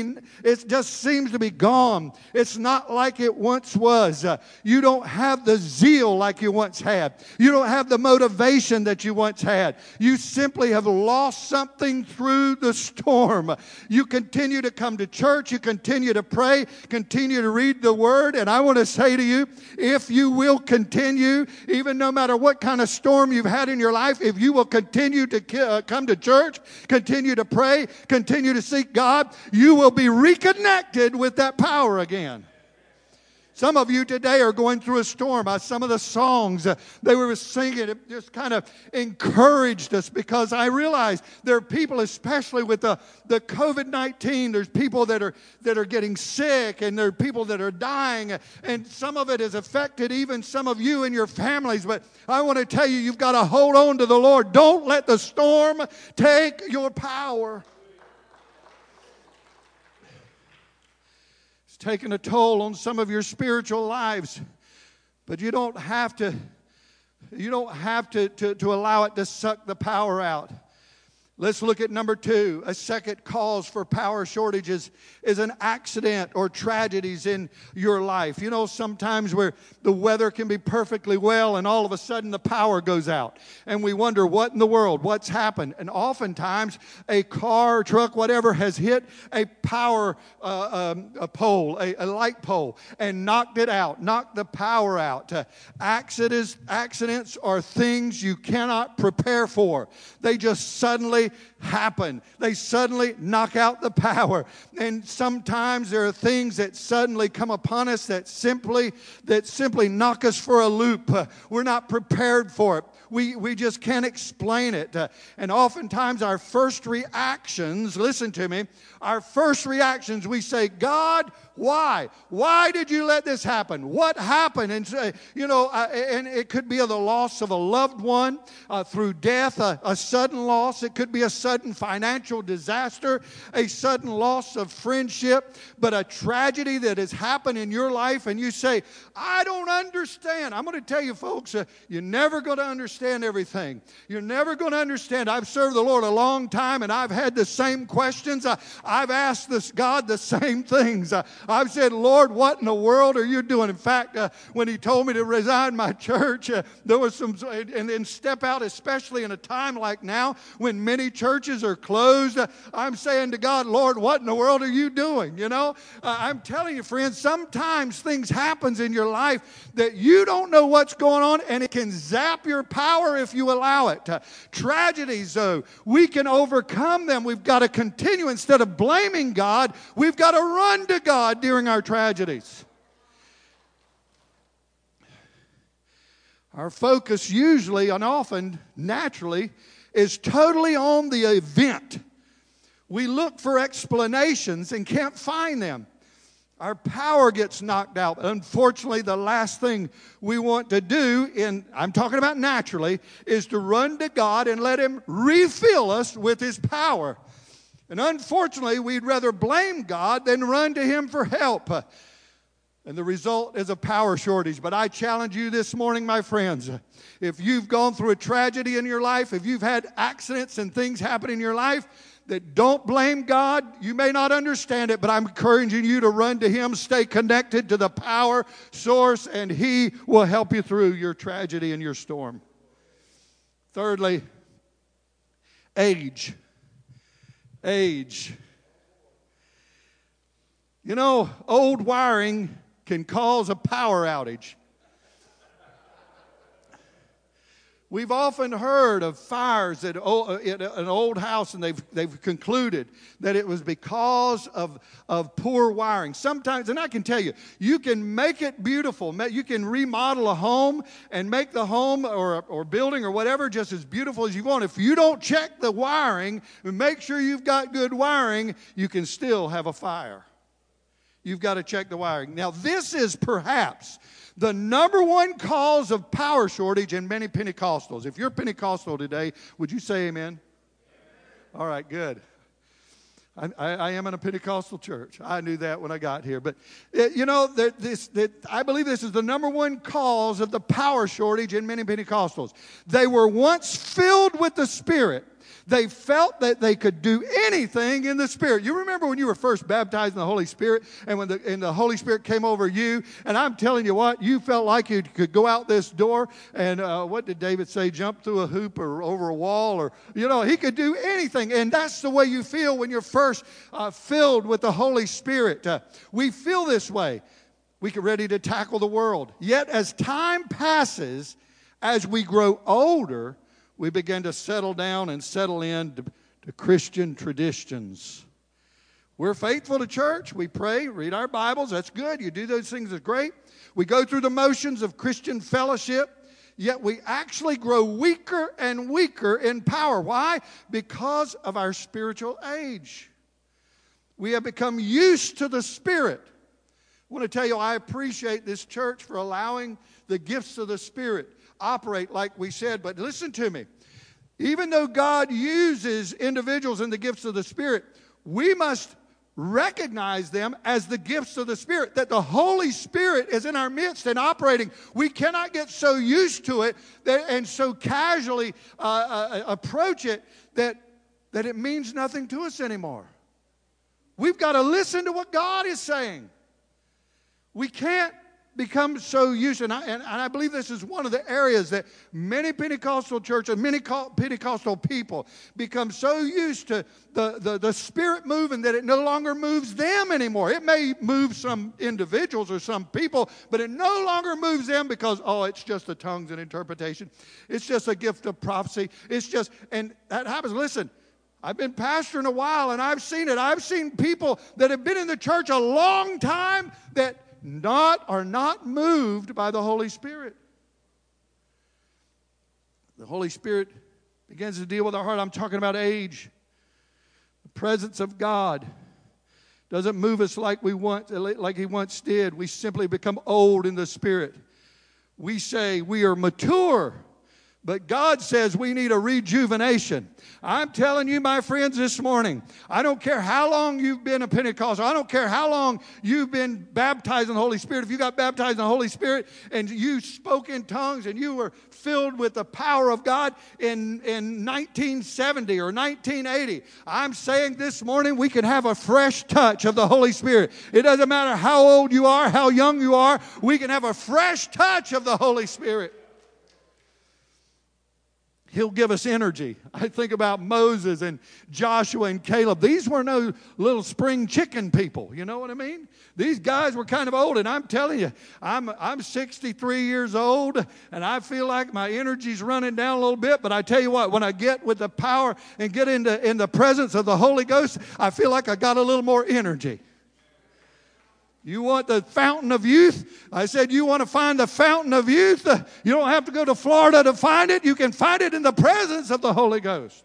be gone. It's not like it once was. You don't have the zeal like you once had. You don't have the motivation that you once had. You simply have lost something through the storm. You continue to come to church. You continue to pray. Continue to read the Word. And I want to say to you, if you will continue, even no matter what kind of storm you've had in your life, if you will continue to come to church, continue to pray, continue to seek God, you will be reconnected with that power again. Some of you today are going through a storm. Some of the songs they were singing, it just kind of encouraged us, because I realize there are people, especially with the COVID-19, there's people that are getting sick, and there are people that are dying, and some of it has affected even some of you and your families. But I want to tell you, you've got to hold on to the Lord. Don't let the storm take your power. Taking a toll on some of your spiritual lives, but you don't have to allow it to suck the power out. Let's look at number 2. A second cause for power shortages is an accident or tragedies in your life. You know, sometimes where the weather can be perfectly well and all of a sudden the power goes out. And we wonder, what in the world? What's happened? And oftentimes a car, truck, whatever has hit a power pole, a light pole, and knocked it out, knocked the power out. Accidents are things you cannot prepare for. They just suddenly happen. They suddenly knock out the power. And sometimes there are things that suddenly come upon us that simply knock us for a loop. We're not prepared for it. We just can't explain it. And oftentimes our first reactions, listen to me, we say, God, why? Why did you let this happen? What happened? And, and it could be the loss of a loved one through death, a sudden loss. It could be a sudden sudden financial disaster, a sudden loss of friendship, but a tragedy that has happened in your life, and you say, I don't understand. I'm going to tell you, folks, you're never going to understand everything. You're never going to understand. I've served the Lord a long time, and I've had the same questions. I've asked God the same things. I've said, Lord, what in the world are you doing? In fact, when He told me to resign my church, there was some, and then step out, especially in a time like now when many churches are closed. I'm saying to God, Lord, what in the world are you doing? You know, I'm telling you, friends, sometimes things happen in your life that you don't know what's going on, and it can zap your power if you allow it. Tragedies, though, we can overcome them. We've got to continue. Instead of blaming God, we've got to run to God during our tragedies. Our focus usually and often, naturally, is totally on the event. We look for explanations and can't find them. Our power gets knocked out. Unfortunately, the last thing we want to do, I'm talking about naturally, is to run to God and let Him refill us with His power. And unfortunately, we'd rather blame God than run to Him for help. And the result is a power shortage. But I challenge you this morning, my friends, if you've gone through a tragedy in your life, if you've had accidents and things happen in your life, that don't blame God. You may not understand it, but I'm encouraging you to run to Him, stay connected to the power source, and He will help you through your tragedy and your storm. Thirdly, age. Age. You know, old wiring can cause a power outage. We've often heard of fires at an old house, and they've concluded that it was because of poor wiring. Sometimes, and I can tell you, you can make it beautiful. You can remodel a home and make the home or building or whatever just as beautiful as you want. If you don't check the wiring and make sure you've got good wiring, you can still have a fire. You've got to check the wiring. Now, this is perhaps the number one cause of power shortage in many Pentecostals. If you're Pentecostal today, would you say amen? All right, good. I am in a Pentecostal church. I knew that when I got here. But, you know, I believe this is the number one cause of the power shortage in many Pentecostals. They were once filled with the Spirit. They felt that they could do anything in the Spirit. You remember when you were first baptized in the Holy Spirit and when the Holy Spirit came over you, and I'm telling you what, you felt like you could go out this door and what did David say, jump through a hoop or over a wall, or, you know, he could do anything. And that's the way you feel when you're first filled with the Holy Spirit. We feel this way. We get ready to tackle the world. Yet as time passes, as we grow older, we begin to settle down and settle in to Christian traditions. We're faithful to church. We pray, read our Bibles. That's good. You do those things. That's great. We go through the motions of Christian fellowship, yet we actually grow weaker and weaker in power. Why? Because of our spiritual age. We have become used to the Spirit. I want to tell you, I appreciate this church for allowing the gifts of the Spirit operate like we said, but listen to me. Even though God uses individuals in the gifts of the Spirit, we must recognize them as the gifts of the Spirit, that the Holy Spirit is in our midst and operating. We cannot get so used to it and so casually approach it that it means nothing to us anymore. We've got to listen to what God is saying. We can't become so used, and I believe this is one of the areas that many Pentecostal churches, many Pentecostal people become so used to the Spirit moving that it no longer moves them anymore. It may move some individuals or some people, but it no longer moves them because, it's just the tongues and interpretation. It's just a gift of prophecy. It's just, and that happens. Listen, I've been pastoring a while, and I've seen it. I've seen people that have been in the church a long time that are not moved by the Holy Spirit. The Holy Spirit begins to deal with our heart. I'm talking about age. The presence of God doesn't move us like He once did. We simply become old in the Spirit. We say we are mature, But God says we need a rejuvenation. I'm telling you, my friends, this morning, I don't care how long you've been a Pentecostal. I don't care how long you've been baptized in the Holy Spirit. If you got baptized in the Holy Spirit and you spoke in tongues and you were filled with the power of God in 1970 or 1980, I'm saying this morning we can have a fresh touch of the Holy Spirit. It doesn't matter how old you are, how young you are, we can have a fresh touch of the Holy Spirit. He'll give us energy. I think about Moses and Joshua and Caleb. These were no little spring chicken people. You know what I mean? These guys were kind of old, and I'm telling you, I'm 63 years old, and I feel like my energy's running down a little bit. But I tell you what, when I get with the power and get in the presence of the Holy Ghost, I feel like I got a little more energy. You want the fountain of youth? I said, you want to find the fountain of youth? You don't have to go to Florida to find it. You can find it in the presence of the Holy Ghost.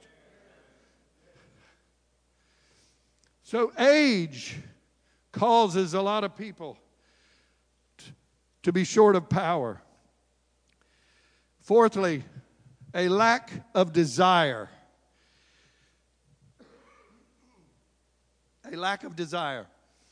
So age causes a lot of people to be short of power. Fourthly, a lack of desire. A lack of desire.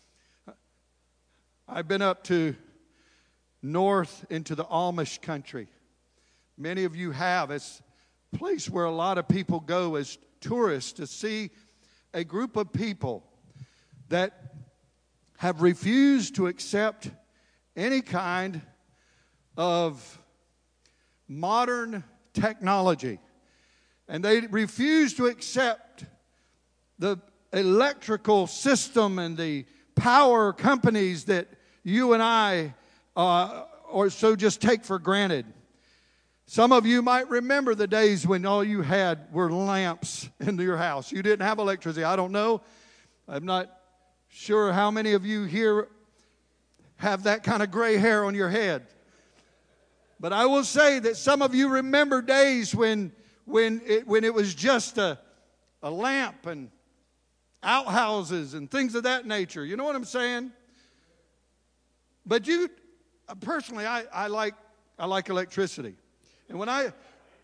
I've been up to north into the Amish country. Many of you have. It's a place where a lot of people go as tourists to see a group of people that have refused to accept any kind of modern technology. And they refuse to accept the electrical system and the power companies that you and I or so just take for granted. Some of you might remember the days when all you had were lamps in your house. You didn't have electricity. I don't know. I'm not sure how many of you here have that kind of gray hair on your head. But I will say that some of you remember days when it was just a lamp and outhouses and things of that nature. You know what I'm saying? But personally, I like electricity. And when I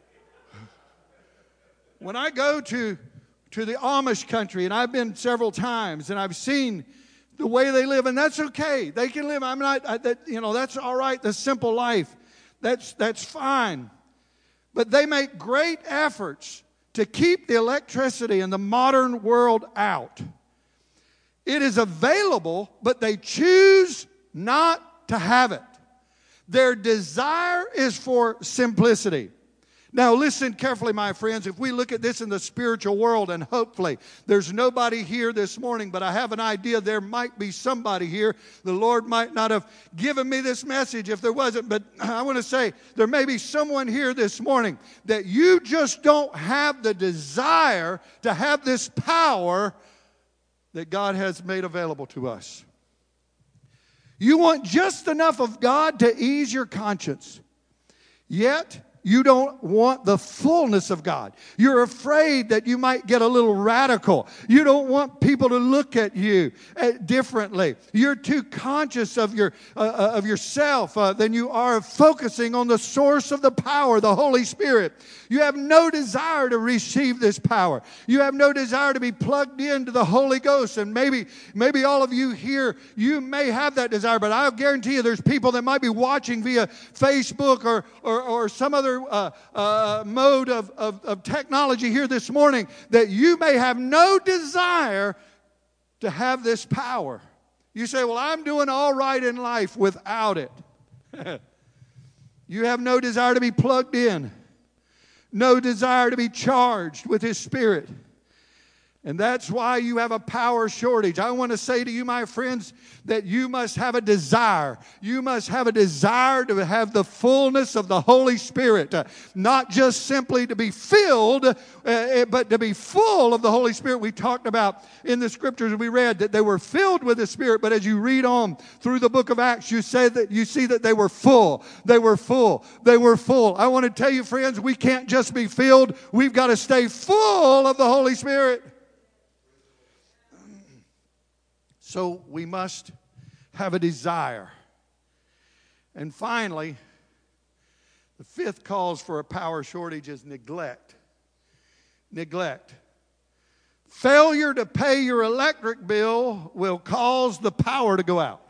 go to the Amish country, and I've been several times, and I've seen the way they live, and that's okay. They can live. That's all right. The simple life, that's fine. But they make great efforts to keep the electricity in the modern world out. It is available, but they choose not to have it. Their desire is for simplicity. Now listen carefully, my friends. If we look at this in the spiritual world, and hopefully there's nobody here this morning, but I have an idea there might be somebody here. The Lord might not have given me this message if there wasn't, but I want to say there may be someone here this morning that you just don't have the desire to have this power that God has made available to us. You want just enough of God to ease your conscience, yet you don't want the fullness of God. You're afraid that you might get a little radical. You don't want people to look at you differently. You're too conscious of yourself than you are focusing on the source of the power, the Holy Spirit. You have no desire to receive this power. You have no desire to be plugged into the Holy Ghost. And maybe all of you here, you may have that desire, but I'll guarantee you there's people that might be watching via Facebook or some other mode of technology here this morning that you may have no desire to have this power. You say, well, I'm doing all right in life without it. You have no desire to be plugged in, no desire to be charged with His Spirit. And that's why you have a power shortage. I want to say to you, my friends, that you must have a desire. You must have a desire to have the fullness of the Holy Spirit. Not just simply to be filled, but to be full of the Holy Spirit. We talked about in the scriptures we read that they were filled with the Spirit. But as you read on through the book of Acts, you see that they were full. They were full. They were full. I want to tell you, friends, we can't just be filled. We've got to stay full of the Holy Spirit. So we must have a desire. And finally, The fifth cause for a power shortage is neglect. Neglect. Failure to pay your electric bill will cause the power to go out.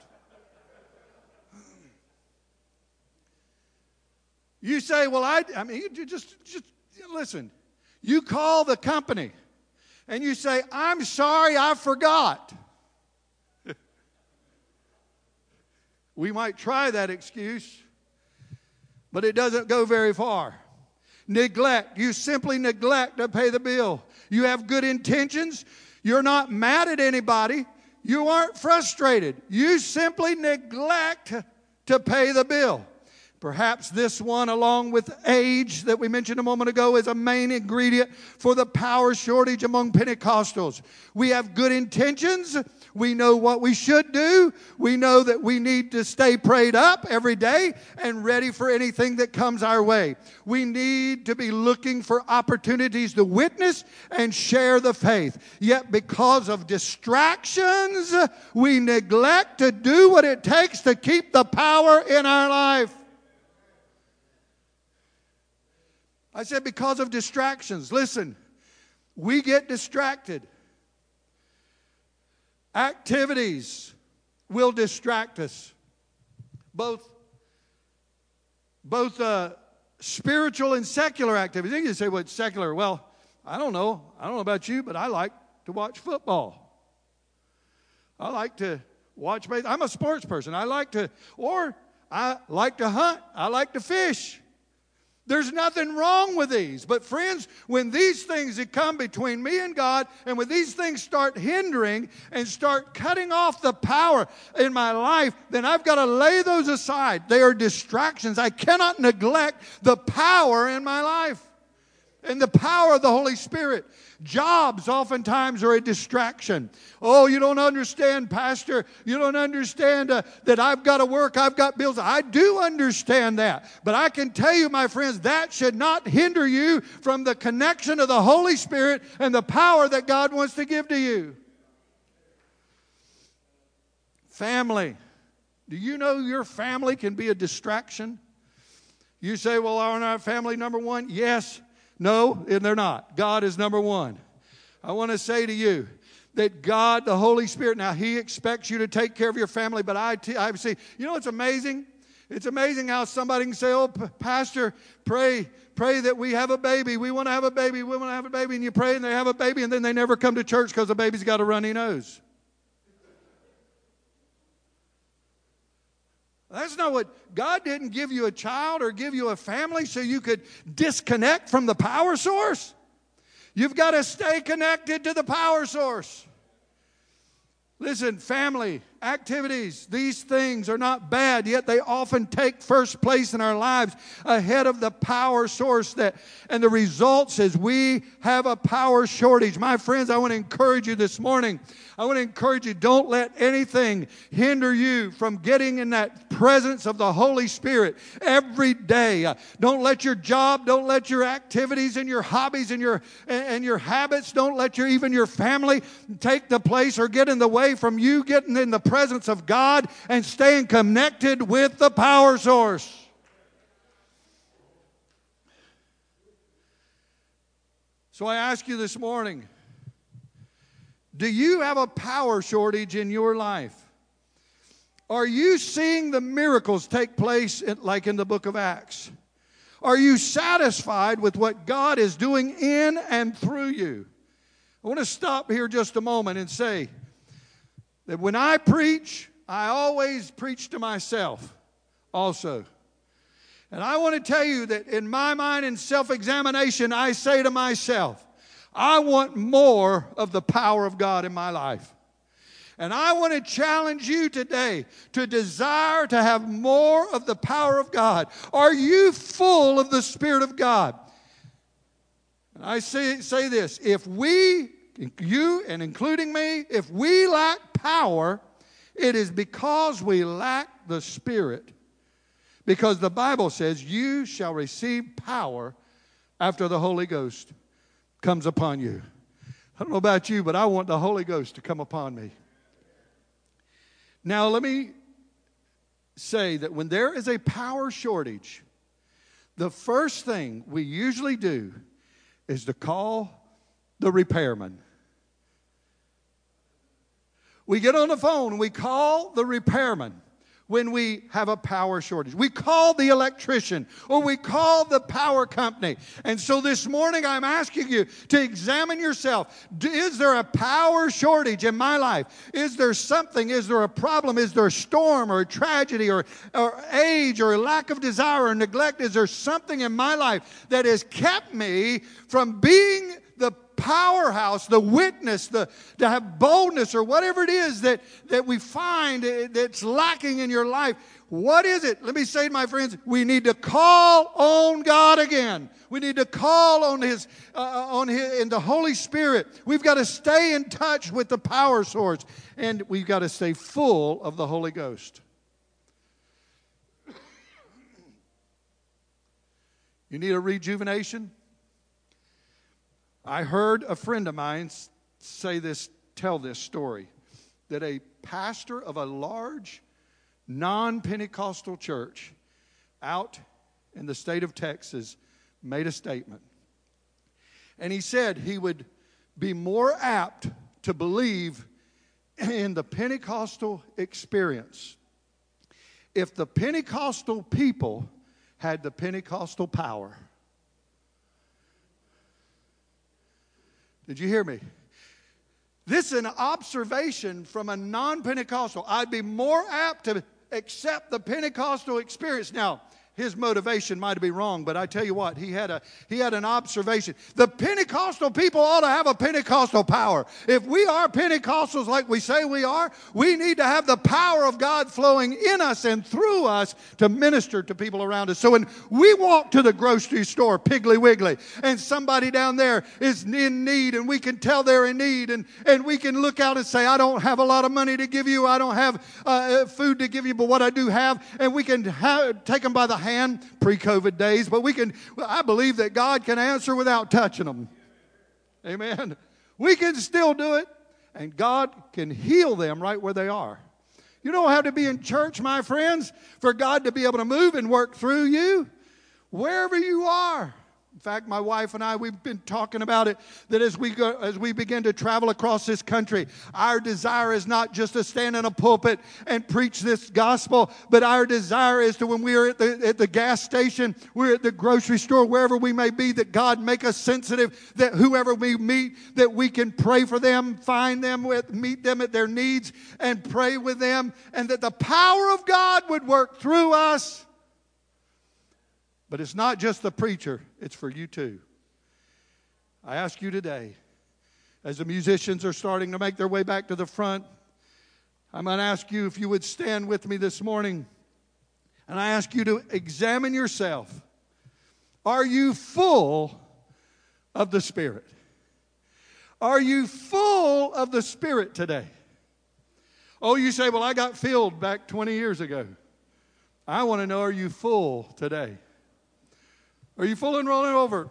You say, well, I mean, you just listen. You call the company and you say, I'm sorry, I forgot. We might try that excuse, but it doesn't go very far. Neglect. You simply neglect to pay the bill. You have good intentions. You're not mad at anybody. You aren't frustrated. You simply neglect to pay the bill. Perhaps this one, along with age that we mentioned a moment ago, is a main ingredient for the power shortage among Pentecostals. We have good intentions. We know what we should do. We know that we need to stay prayed up every day and ready for anything that comes our way. We need to be looking for opportunities to witness and share the faith. Yet because of distractions, we neglect to do what it takes to keep the power in our life. I said because of distractions. Listen, we get distracted. Activities will distract us. Both spiritual and secular activities. You can say, well, it's secular. Well, I don't know. I don't know about you, but I like to watch football. I like to watch baseball. I'm a sports person. I like to hunt. I like to fish. There's nothing wrong with these. But friends, when these things that come between me and God, and when these things start hindering and start cutting off the power in my life, then I've got to lay those aside. They are distractions. I cannot neglect the power in my life and the power of the Holy Spirit. Jobs oftentimes are a distraction. Oh, you don't understand, Pastor. You don't understand that I've got to work, I've got bills. I do understand that. But I can tell you, my friends, that should not hinder you from the connection of the Holy Spirit and the power that God wants to give to you. Family. Do you know your family can be a distraction? You say, well, aren't our family number one? Yes. No, and they're not. God is number one. I want to say to you that God, the Holy Spirit, now He expects you to take care of your family, but I see, you know, it's amazing. It's amazing how somebody can say, oh, Pastor, pray that we have a baby. We want to have a baby. We want to have a baby. And you pray and they have a baby, and then they never come to church because the baby's got a runny nose. That's not what, God didn't give you a child or give you a family so you could disconnect from the power source. You've got to stay connected to the power source. Listen, family, activities, these things are not bad, yet they often take first place in our lives ahead of the power source. And the results is we have a power shortage. My friends, I want to encourage you this morning. I want to encourage you, don't let anything hinder you from getting in that presence of the Holy Spirit every day. Don't let your job, don't let your activities and your hobbies and your habits, don't let even your family take the place or get in the way from you getting in the presence of God and staying connected with the power source. So I ask you this morning, do you have a power shortage in your life? Are you seeing the miracles take place like in the book of Acts? Are you satisfied with what God is doing in and through you? I want to stop here just a moment and say that when I preach, I always preach to myself also. And I want to tell you that in my mind and self-examination, I say to myself, I want more of the power of God in my life. And I want to challenge you today to desire to have more of the power of God. Are you full of the Spirit of God? And I say this, if we, you and including me, if we lack power, it is because we lack the Spirit. Because the Bible says, you shall receive power after the Holy Ghost comes upon you. I don't know about you, but I want the Holy Ghost to come upon me. Now, let me say that when there is a power shortage, the first thing we usually do is to call the repairman. We get on the phone and we call the repairman when we have a power shortage. We call the electrician or we call the power company. And so this morning I'm asking you to examine yourself. Is there a power shortage in my life? Is there something? Is there a problem? Is there a storm or a tragedy or age or a lack of desire or neglect? Is there something in my life that has kept me from being the powerhouse, the witness, to have boldness or whatever it is that we find that's lacking in your life? What is it? Let me say to my friends, we need to call on God again. We need to call on His in the Holy Spirit. We've got to stay in touch with the power source, and we've got to stay full of the Holy Ghost. You need a rejuvenation? I heard a friend of mine tell this story, that a pastor of a large non-Pentecostal church out in the state of Texas made a statement. And he said he would be more apt to believe in the Pentecostal experience if the Pentecostal people had the Pentecostal power. Did you hear me? This is an observation from a non-Pentecostal. I'd be more apt to accept the Pentecostal experience. Now, his motivation might be wrong, but I tell you what, he had an observation. The Pentecostal people ought to have a Pentecostal power. If we are Pentecostals like we say we are, we need to have the power of God flowing in us and through us to minister to people around us. So when we walk to the grocery store, Piggly Wiggly, and somebody down there is in need, and we can tell they're in need, and we can look out and say, I don't have a lot of money to give you, I don't have food to give you, but what I do have, and we can take them by the hand, pre-COVID days, but I believe that God can answer without touching them. Amen. We can still do it, and God can heal them right where they are. You don't have to be in church, my friends, for God to be able to move and work through you wherever you are. In fact, my wife and I, we've been talking about it, that as we begin to travel across this country, our desire is not just to stand in a pulpit and preach this gospel, but our desire is to, when we are at the gas station, we're at the grocery store, wherever we may be, that God make us sensitive, that whoever we meet, that we can pray for them, find them, meet them at their needs, and pray with them, and that the power of God would work through us. But it's not just the preacher, it's for you too. I ask you today, as the musicians are starting to make their way back to the front, I'm going to ask you if you would stand with me this morning. And I ask you to examine yourself. Are you full of the Spirit? Are you full of the Spirit today? Oh, you say, well, I got filled back 20 years ago. I want to know, are you full today? Are you full and rolling over?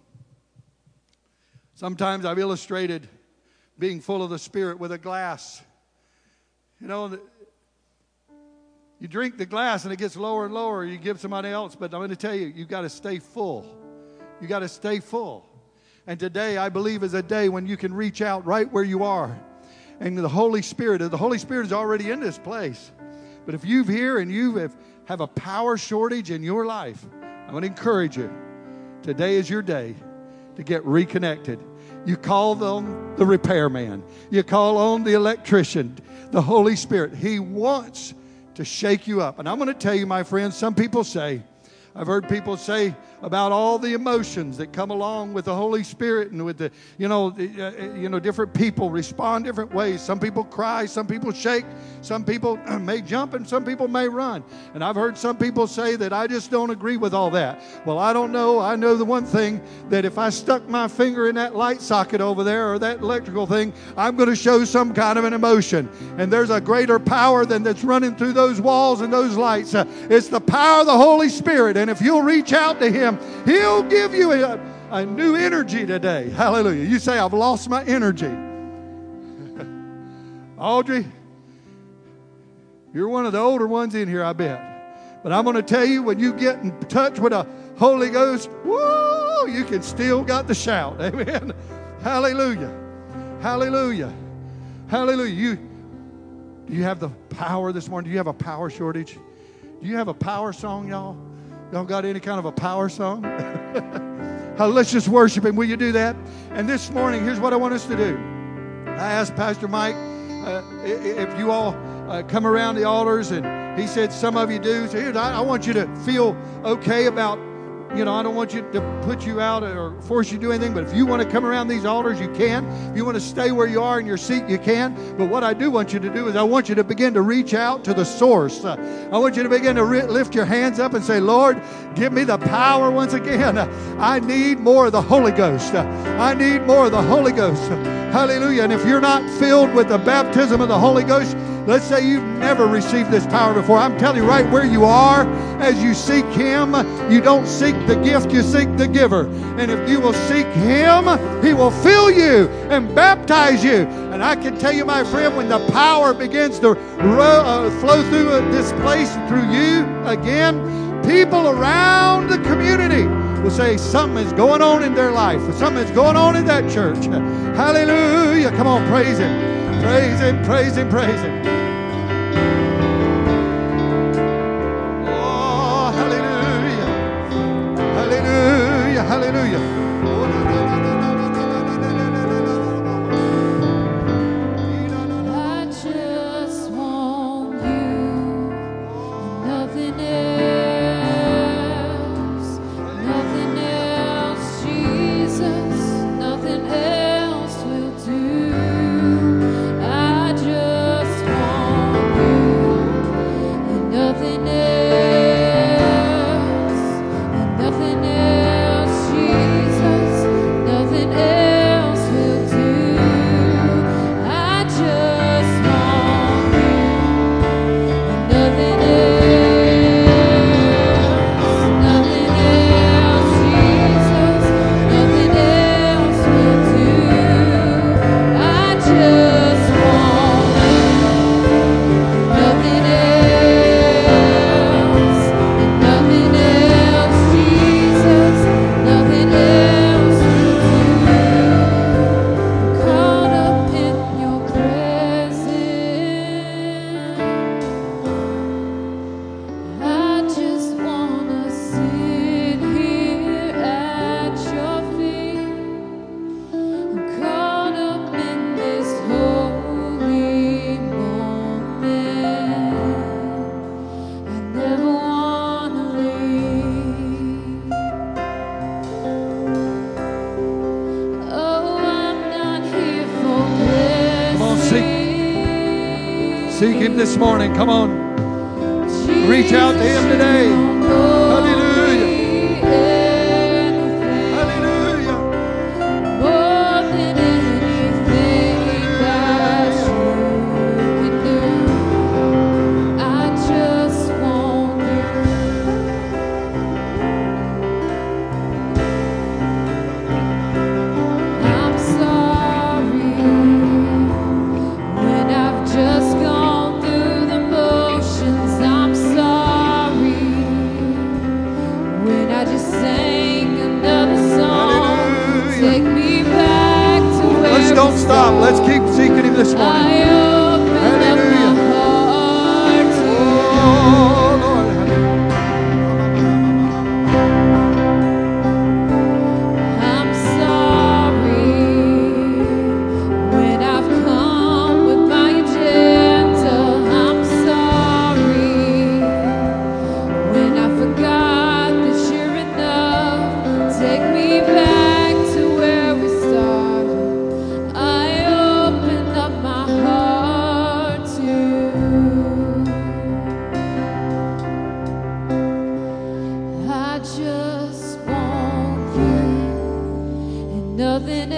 Sometimes I've illustrated being full of the Spirit with a glass. You know, you drink the glass and it gets lower and lower. You give somebody else. But I'm going to tell you, you've got to stay full. You've got to stay full. And today, I believe, is a day when you can reach out right where you are. And the Holy Spirit is already in this place. But if you're here and you have a power shortage in your life, I'm going to encourage you. Today is your day to get reconnected. You call on the repairman. You call on the electrician, the Holy Spirit. He wants to shake you up. And I'm going to tell you, my friends, some people say, I've heard people say about all the emotions that come along with the Holy Spirit and with the, different people respond different ways. Some people cry, some people shake, some people may jump, and some people may run. And I've heard some people say that I just don't agree with all that. Well, I don't know. I know the one thing, that if I stuck my finger in that light socket over there or that electrical thing, I'm going to show some kind of an emotion. And there's a greater power than that's running through those walls and those lights. It's the power of the Holy Spirit. And if you'll reach out to Him, He'll give you a new energy today. Hallelujah. You say, I've lost my energy. Audrey, you're one of the older ones in here, I bet. But I'm going to tell you, when you get in touch with a Holy Ghost, woo, you can still got the shout. Amen. Hallelujah. Hallelujah. Hallelujah. Do you have the power this morning? Do you have a power shortage? Do you have a power song, y'all? Y'all got any kind of a power song? Let's just worship Him. Will you do that? And this morning, here's what I want us to do. I asked Pastor Mike if you all come around the altars, and he said some of you do. So here, I want you to feel okay about, I don't want you to put you out or force you to do anything, but if you want to come around these altars, you can. If you want to stay where you are in your seat, you can. But what I do want you to do is I want you to begin to reach out to the source. I want you to begin to lift your hands up and say, Lord, give me the power once again. I need more of the Holy Ghost. I need more of the Holy Ghost. Hallelujah. And if you're not filled with the baptism of the Holy Ghost, let's say you've never received this power before. I'm telling you, right where you are, as you seek Him, you don't seek the gift, you seek the giver. And if you will seek Him, He will fill you and baptize you. And I can tell you, my friend, when the power begins to flow through this place, through you again, people around the community will say something is going on in their life. Something is going on in that church. Hallelujah. Come on, praise Him. Praise Him, praise Him, praise Him. Oh, hallelujah. Hallelujah, hallelujah. I just want you and nothing else, nothing else, Jesus, nothing else will do. I just want you and nothing else, and nothing else, Jesus, nothing else will do. I just want you and nothing else, nothing else, Jesus, nothing else will do. I just want you, nothing else, and nothing else, Jesus, nothing else will do. Caught up in your presence, I just wanna sit here at your feet. I'm caught up in this holy moment. I never wanna leave. Oh, I'm not here for Come on, blessings. Seek Him this morning. Come on. Reach out to Him today. Hallelujah. Hallelujah. More than anything that you can do, I just want you. I'm sorry when I've just gone through the motions. I'm sorry when I just sang another song. Hallelujah. Take me back to where Let's don't we stop. Let's started. keep seeking Him this morning. I open Hallelujah. up my heart to Oh, Lord. I'm sorry when I've come with my agenda. I'm sorry when I forgot that you're enough. Take me back to where we started. I open up my heart to you. I just want you and nothing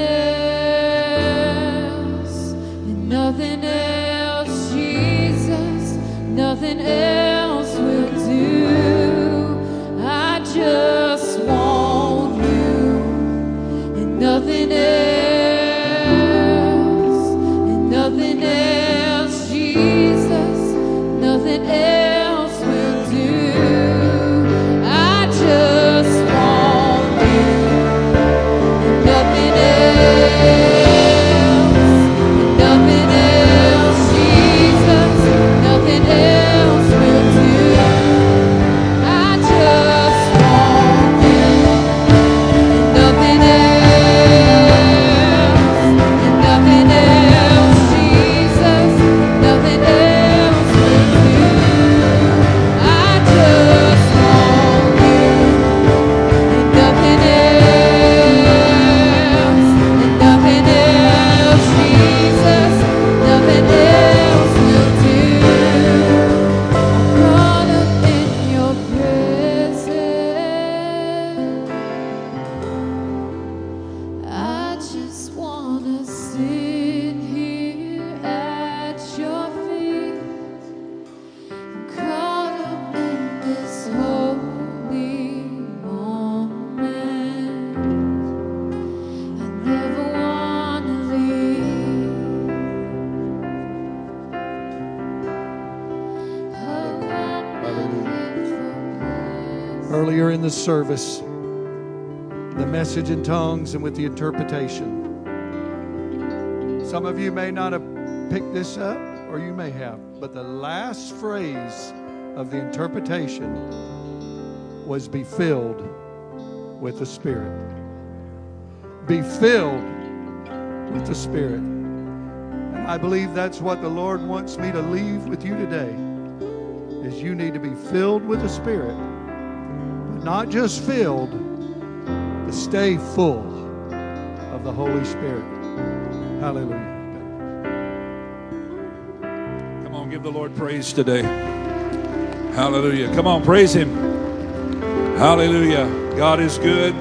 else, and nothing else, Jesus, nothing else will do. I just want you and nothing else, and nothing else, Jesus, nothing else will do. I just want just wanna sit here at your feet, caught up in this holy moment. I never wanna leave. Earlier in the service, the message in tongues and with the interpretation. Some of you may not have picked this up, or you may have, but the last phrase of the interpretation was be filled with the Spirit. Be filled with the Spirit. And I believe that's what the Lord wants me to leave with you today, is you need to be filled with the Spirit. But not just filled, to stay full of the Holy Spirit. Hallelujah. Come on, give the Lord praise today. Hallelujah. Come on, praise Him. Hallelujah. God is good.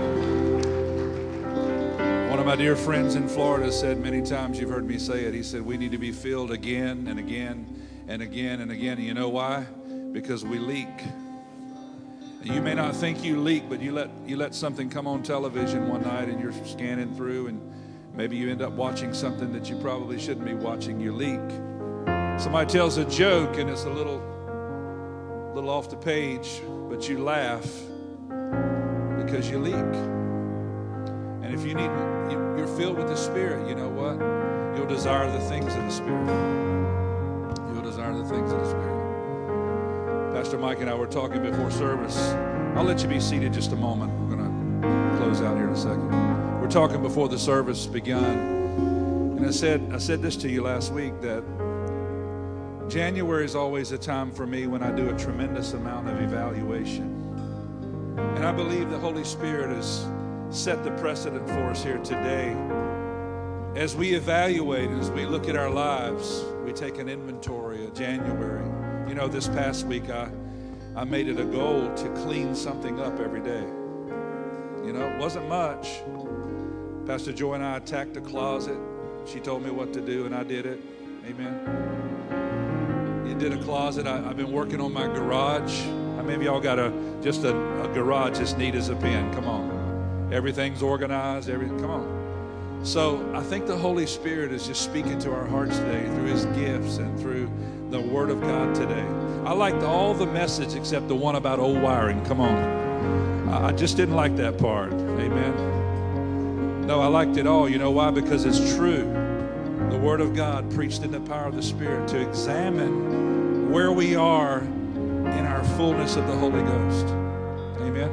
One of my dear friends in Florida said many times, you've heard me say it, he said, we need to be filled again and again and again and again. And you know why? Because we leak. You may not think you leak, but you let something come on television one night and you're scanning through and maybe you end up watching something that you probably shouldn't be watching. You leak. Somebody tells a joke and it's a little off the page, but you laugh because you leak. And if you're filled with the Spirit, you know what? You'll desire the things of the Spirit. You'll desire the things of the Spirit. Pastor Mike and I were talking before service. I'll let you be seated just a moment. We're going to close out here in a second. We're talking before the service begun. And I said this to you last week, that January is always a time for me when I do a tremendous amount of evaluation. And I believe the Holy Spirit has set the precedent for us here today. As we evaluate, as we look at our lives, we take an inventory of January. You know, this past week, I made it a goal to clean something up every day. You know, it wasn't much. Pastor Joy and I attacked a closet. She told me what to do, and I did it. Amen. You did a closet. I've been working on my garage. How many of y'all got just a garage as neat as a pin? Come on. Everything's organized. Come on. So I think the Holy Spirit is just speaking to our hearts today through His gifts and through the Word of God today. I liked all the message except the one about old wiring. Come on. I just didn't like that part. Amen. No, I liked it all. You know why? Because it's true. The Word of God preached in the power of the Spirit to examine where we are in our fullness of the Holy Ghost. Amen.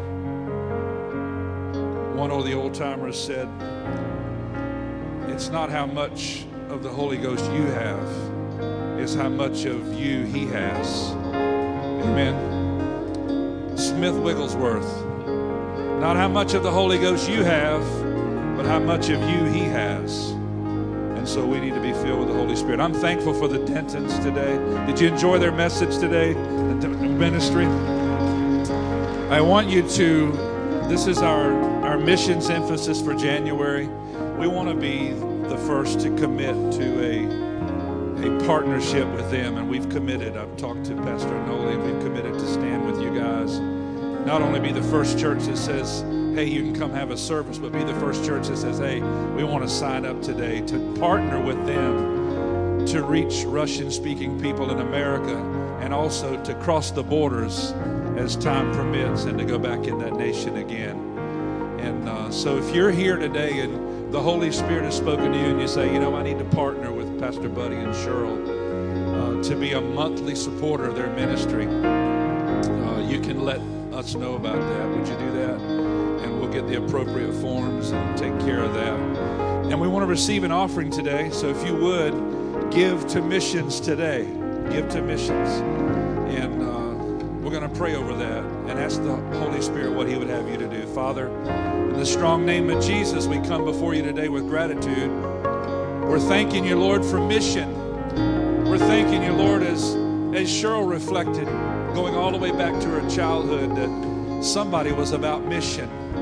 One of the old timers said, it's not how much of the Holy Ghost you have, it's how much of you He has. Amen. Smith Wigglesworth. Not how much of the Holy Ghost you have, but how much of you He has. And so we need to be filled with the Holy Spirit. I'm thankful for the Dentons today. Did you enjoy their message today? The ministry? I want you to, this is our missions emphasis for January. We want to be the first to commit to a partnership with them, and we've committed. I've talked to Pastor Noli, and we've committed to stand with you guys. Not only be the first church that says, hey, you can come have a service, but be the first church that says, hey, we want to sign up today to partner with them to reach Russian-speaking people in America, and also to cross the borders as time permits and to go back in that nation again. And so if you're here today and the Holy Spirit has spoken to you and you say, you know, I need to partner with Pastor Buddy and Cheryl to be a monthly supporter of their ministry, you can let us know about that. Would you do that? And we'll get the appropriate forms and take care of that. And we want to receive an offering today. So if you would, give to missions today. Give to missions. And we're going to pray over that and ask the Holy Spirit what He would have you to do. Father, in the strong name of Jesus, we come before you today with gratitude. We're thanking you, Lord, for mission. We're thanking you, Lord, as Cheryl reflected, going all the way back to her childhood, that somebody was about mission.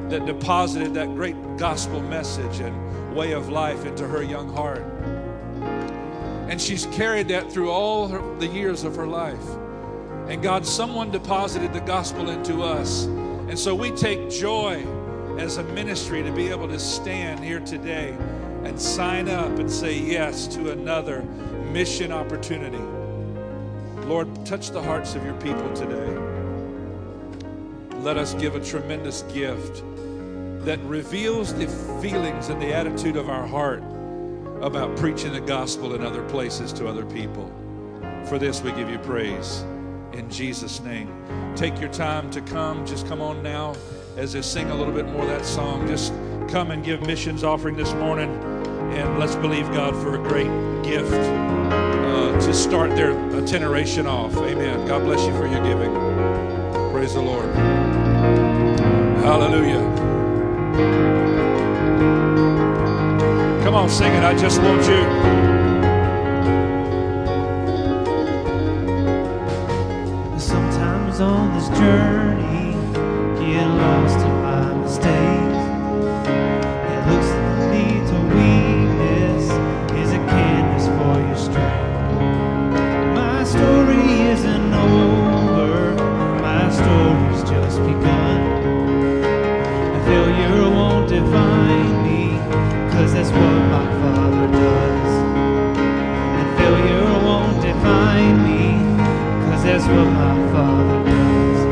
that deposited that great gospel message and way of life into her young heart. And she's carried that through all the years of her life. And God, someone deposited the gospel into us. And so we take joy as a ministry to be able to stand here today and sign up and say yes to another mission opportunity. Lord, touch the hearts of your people today. Let us give a tremendous gift that reveals the feelings and the attitude of our heart about preaching the gospel in other places to other people. For this we give you praise in Jesus' name. Take your time to come. Just come on now as they sing a little bit more of that song. Just come and give missions offering this morning, and let's believe God for a great gift to start their itineration off. Amen. God bless you for your giving. Praise the Lord. Hallelujah. Come on, sing it. I just want you. Sometimes on this journey, get lost in my mistakes. It looks to me to weakness is a canvas for your strength. My story isn't over, my story's just begun. A failure won't define me, 'cause that's what my Father does. And failure won't define me, 'cause that's what my Father does.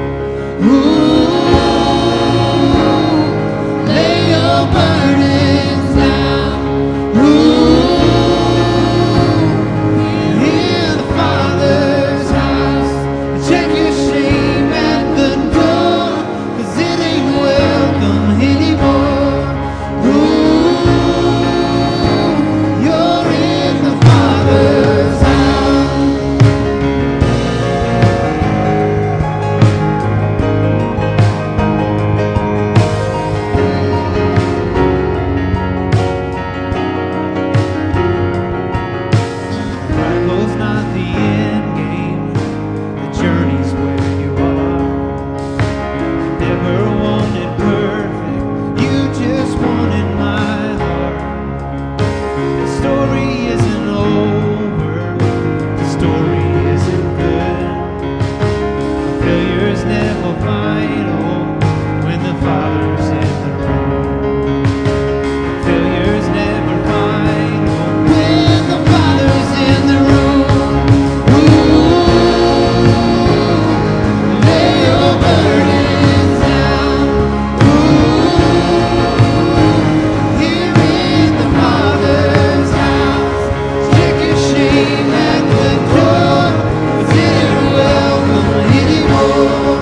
Lay your burdens down. In the Father's house, check your shame at the door, 'cause it ain't welcome anymore. You're in the Father's house. Rival's not the end game, the journey's where you are. You never wanted perfect, you just wanted my heart. The story isn't over, the story isn't good. Failure's never vital when the Father's in the room. Failure's never vital When the Father's in the room. Lay your burdens down. Here in the Father's house, check your shame at the door, 'cause it ain't welcome anymore.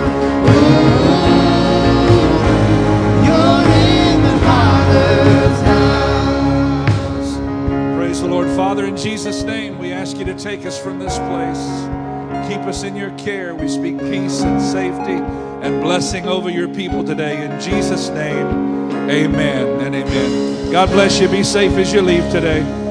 You're in the Father's house. Praise the Lord. Father, in Jesus' name, we ask you to take us from this place. Keep us in your care. We speak peace and safety and blessing over your people today. In Jesus' name, amen and amen. God bless you. Be safe as you leave today.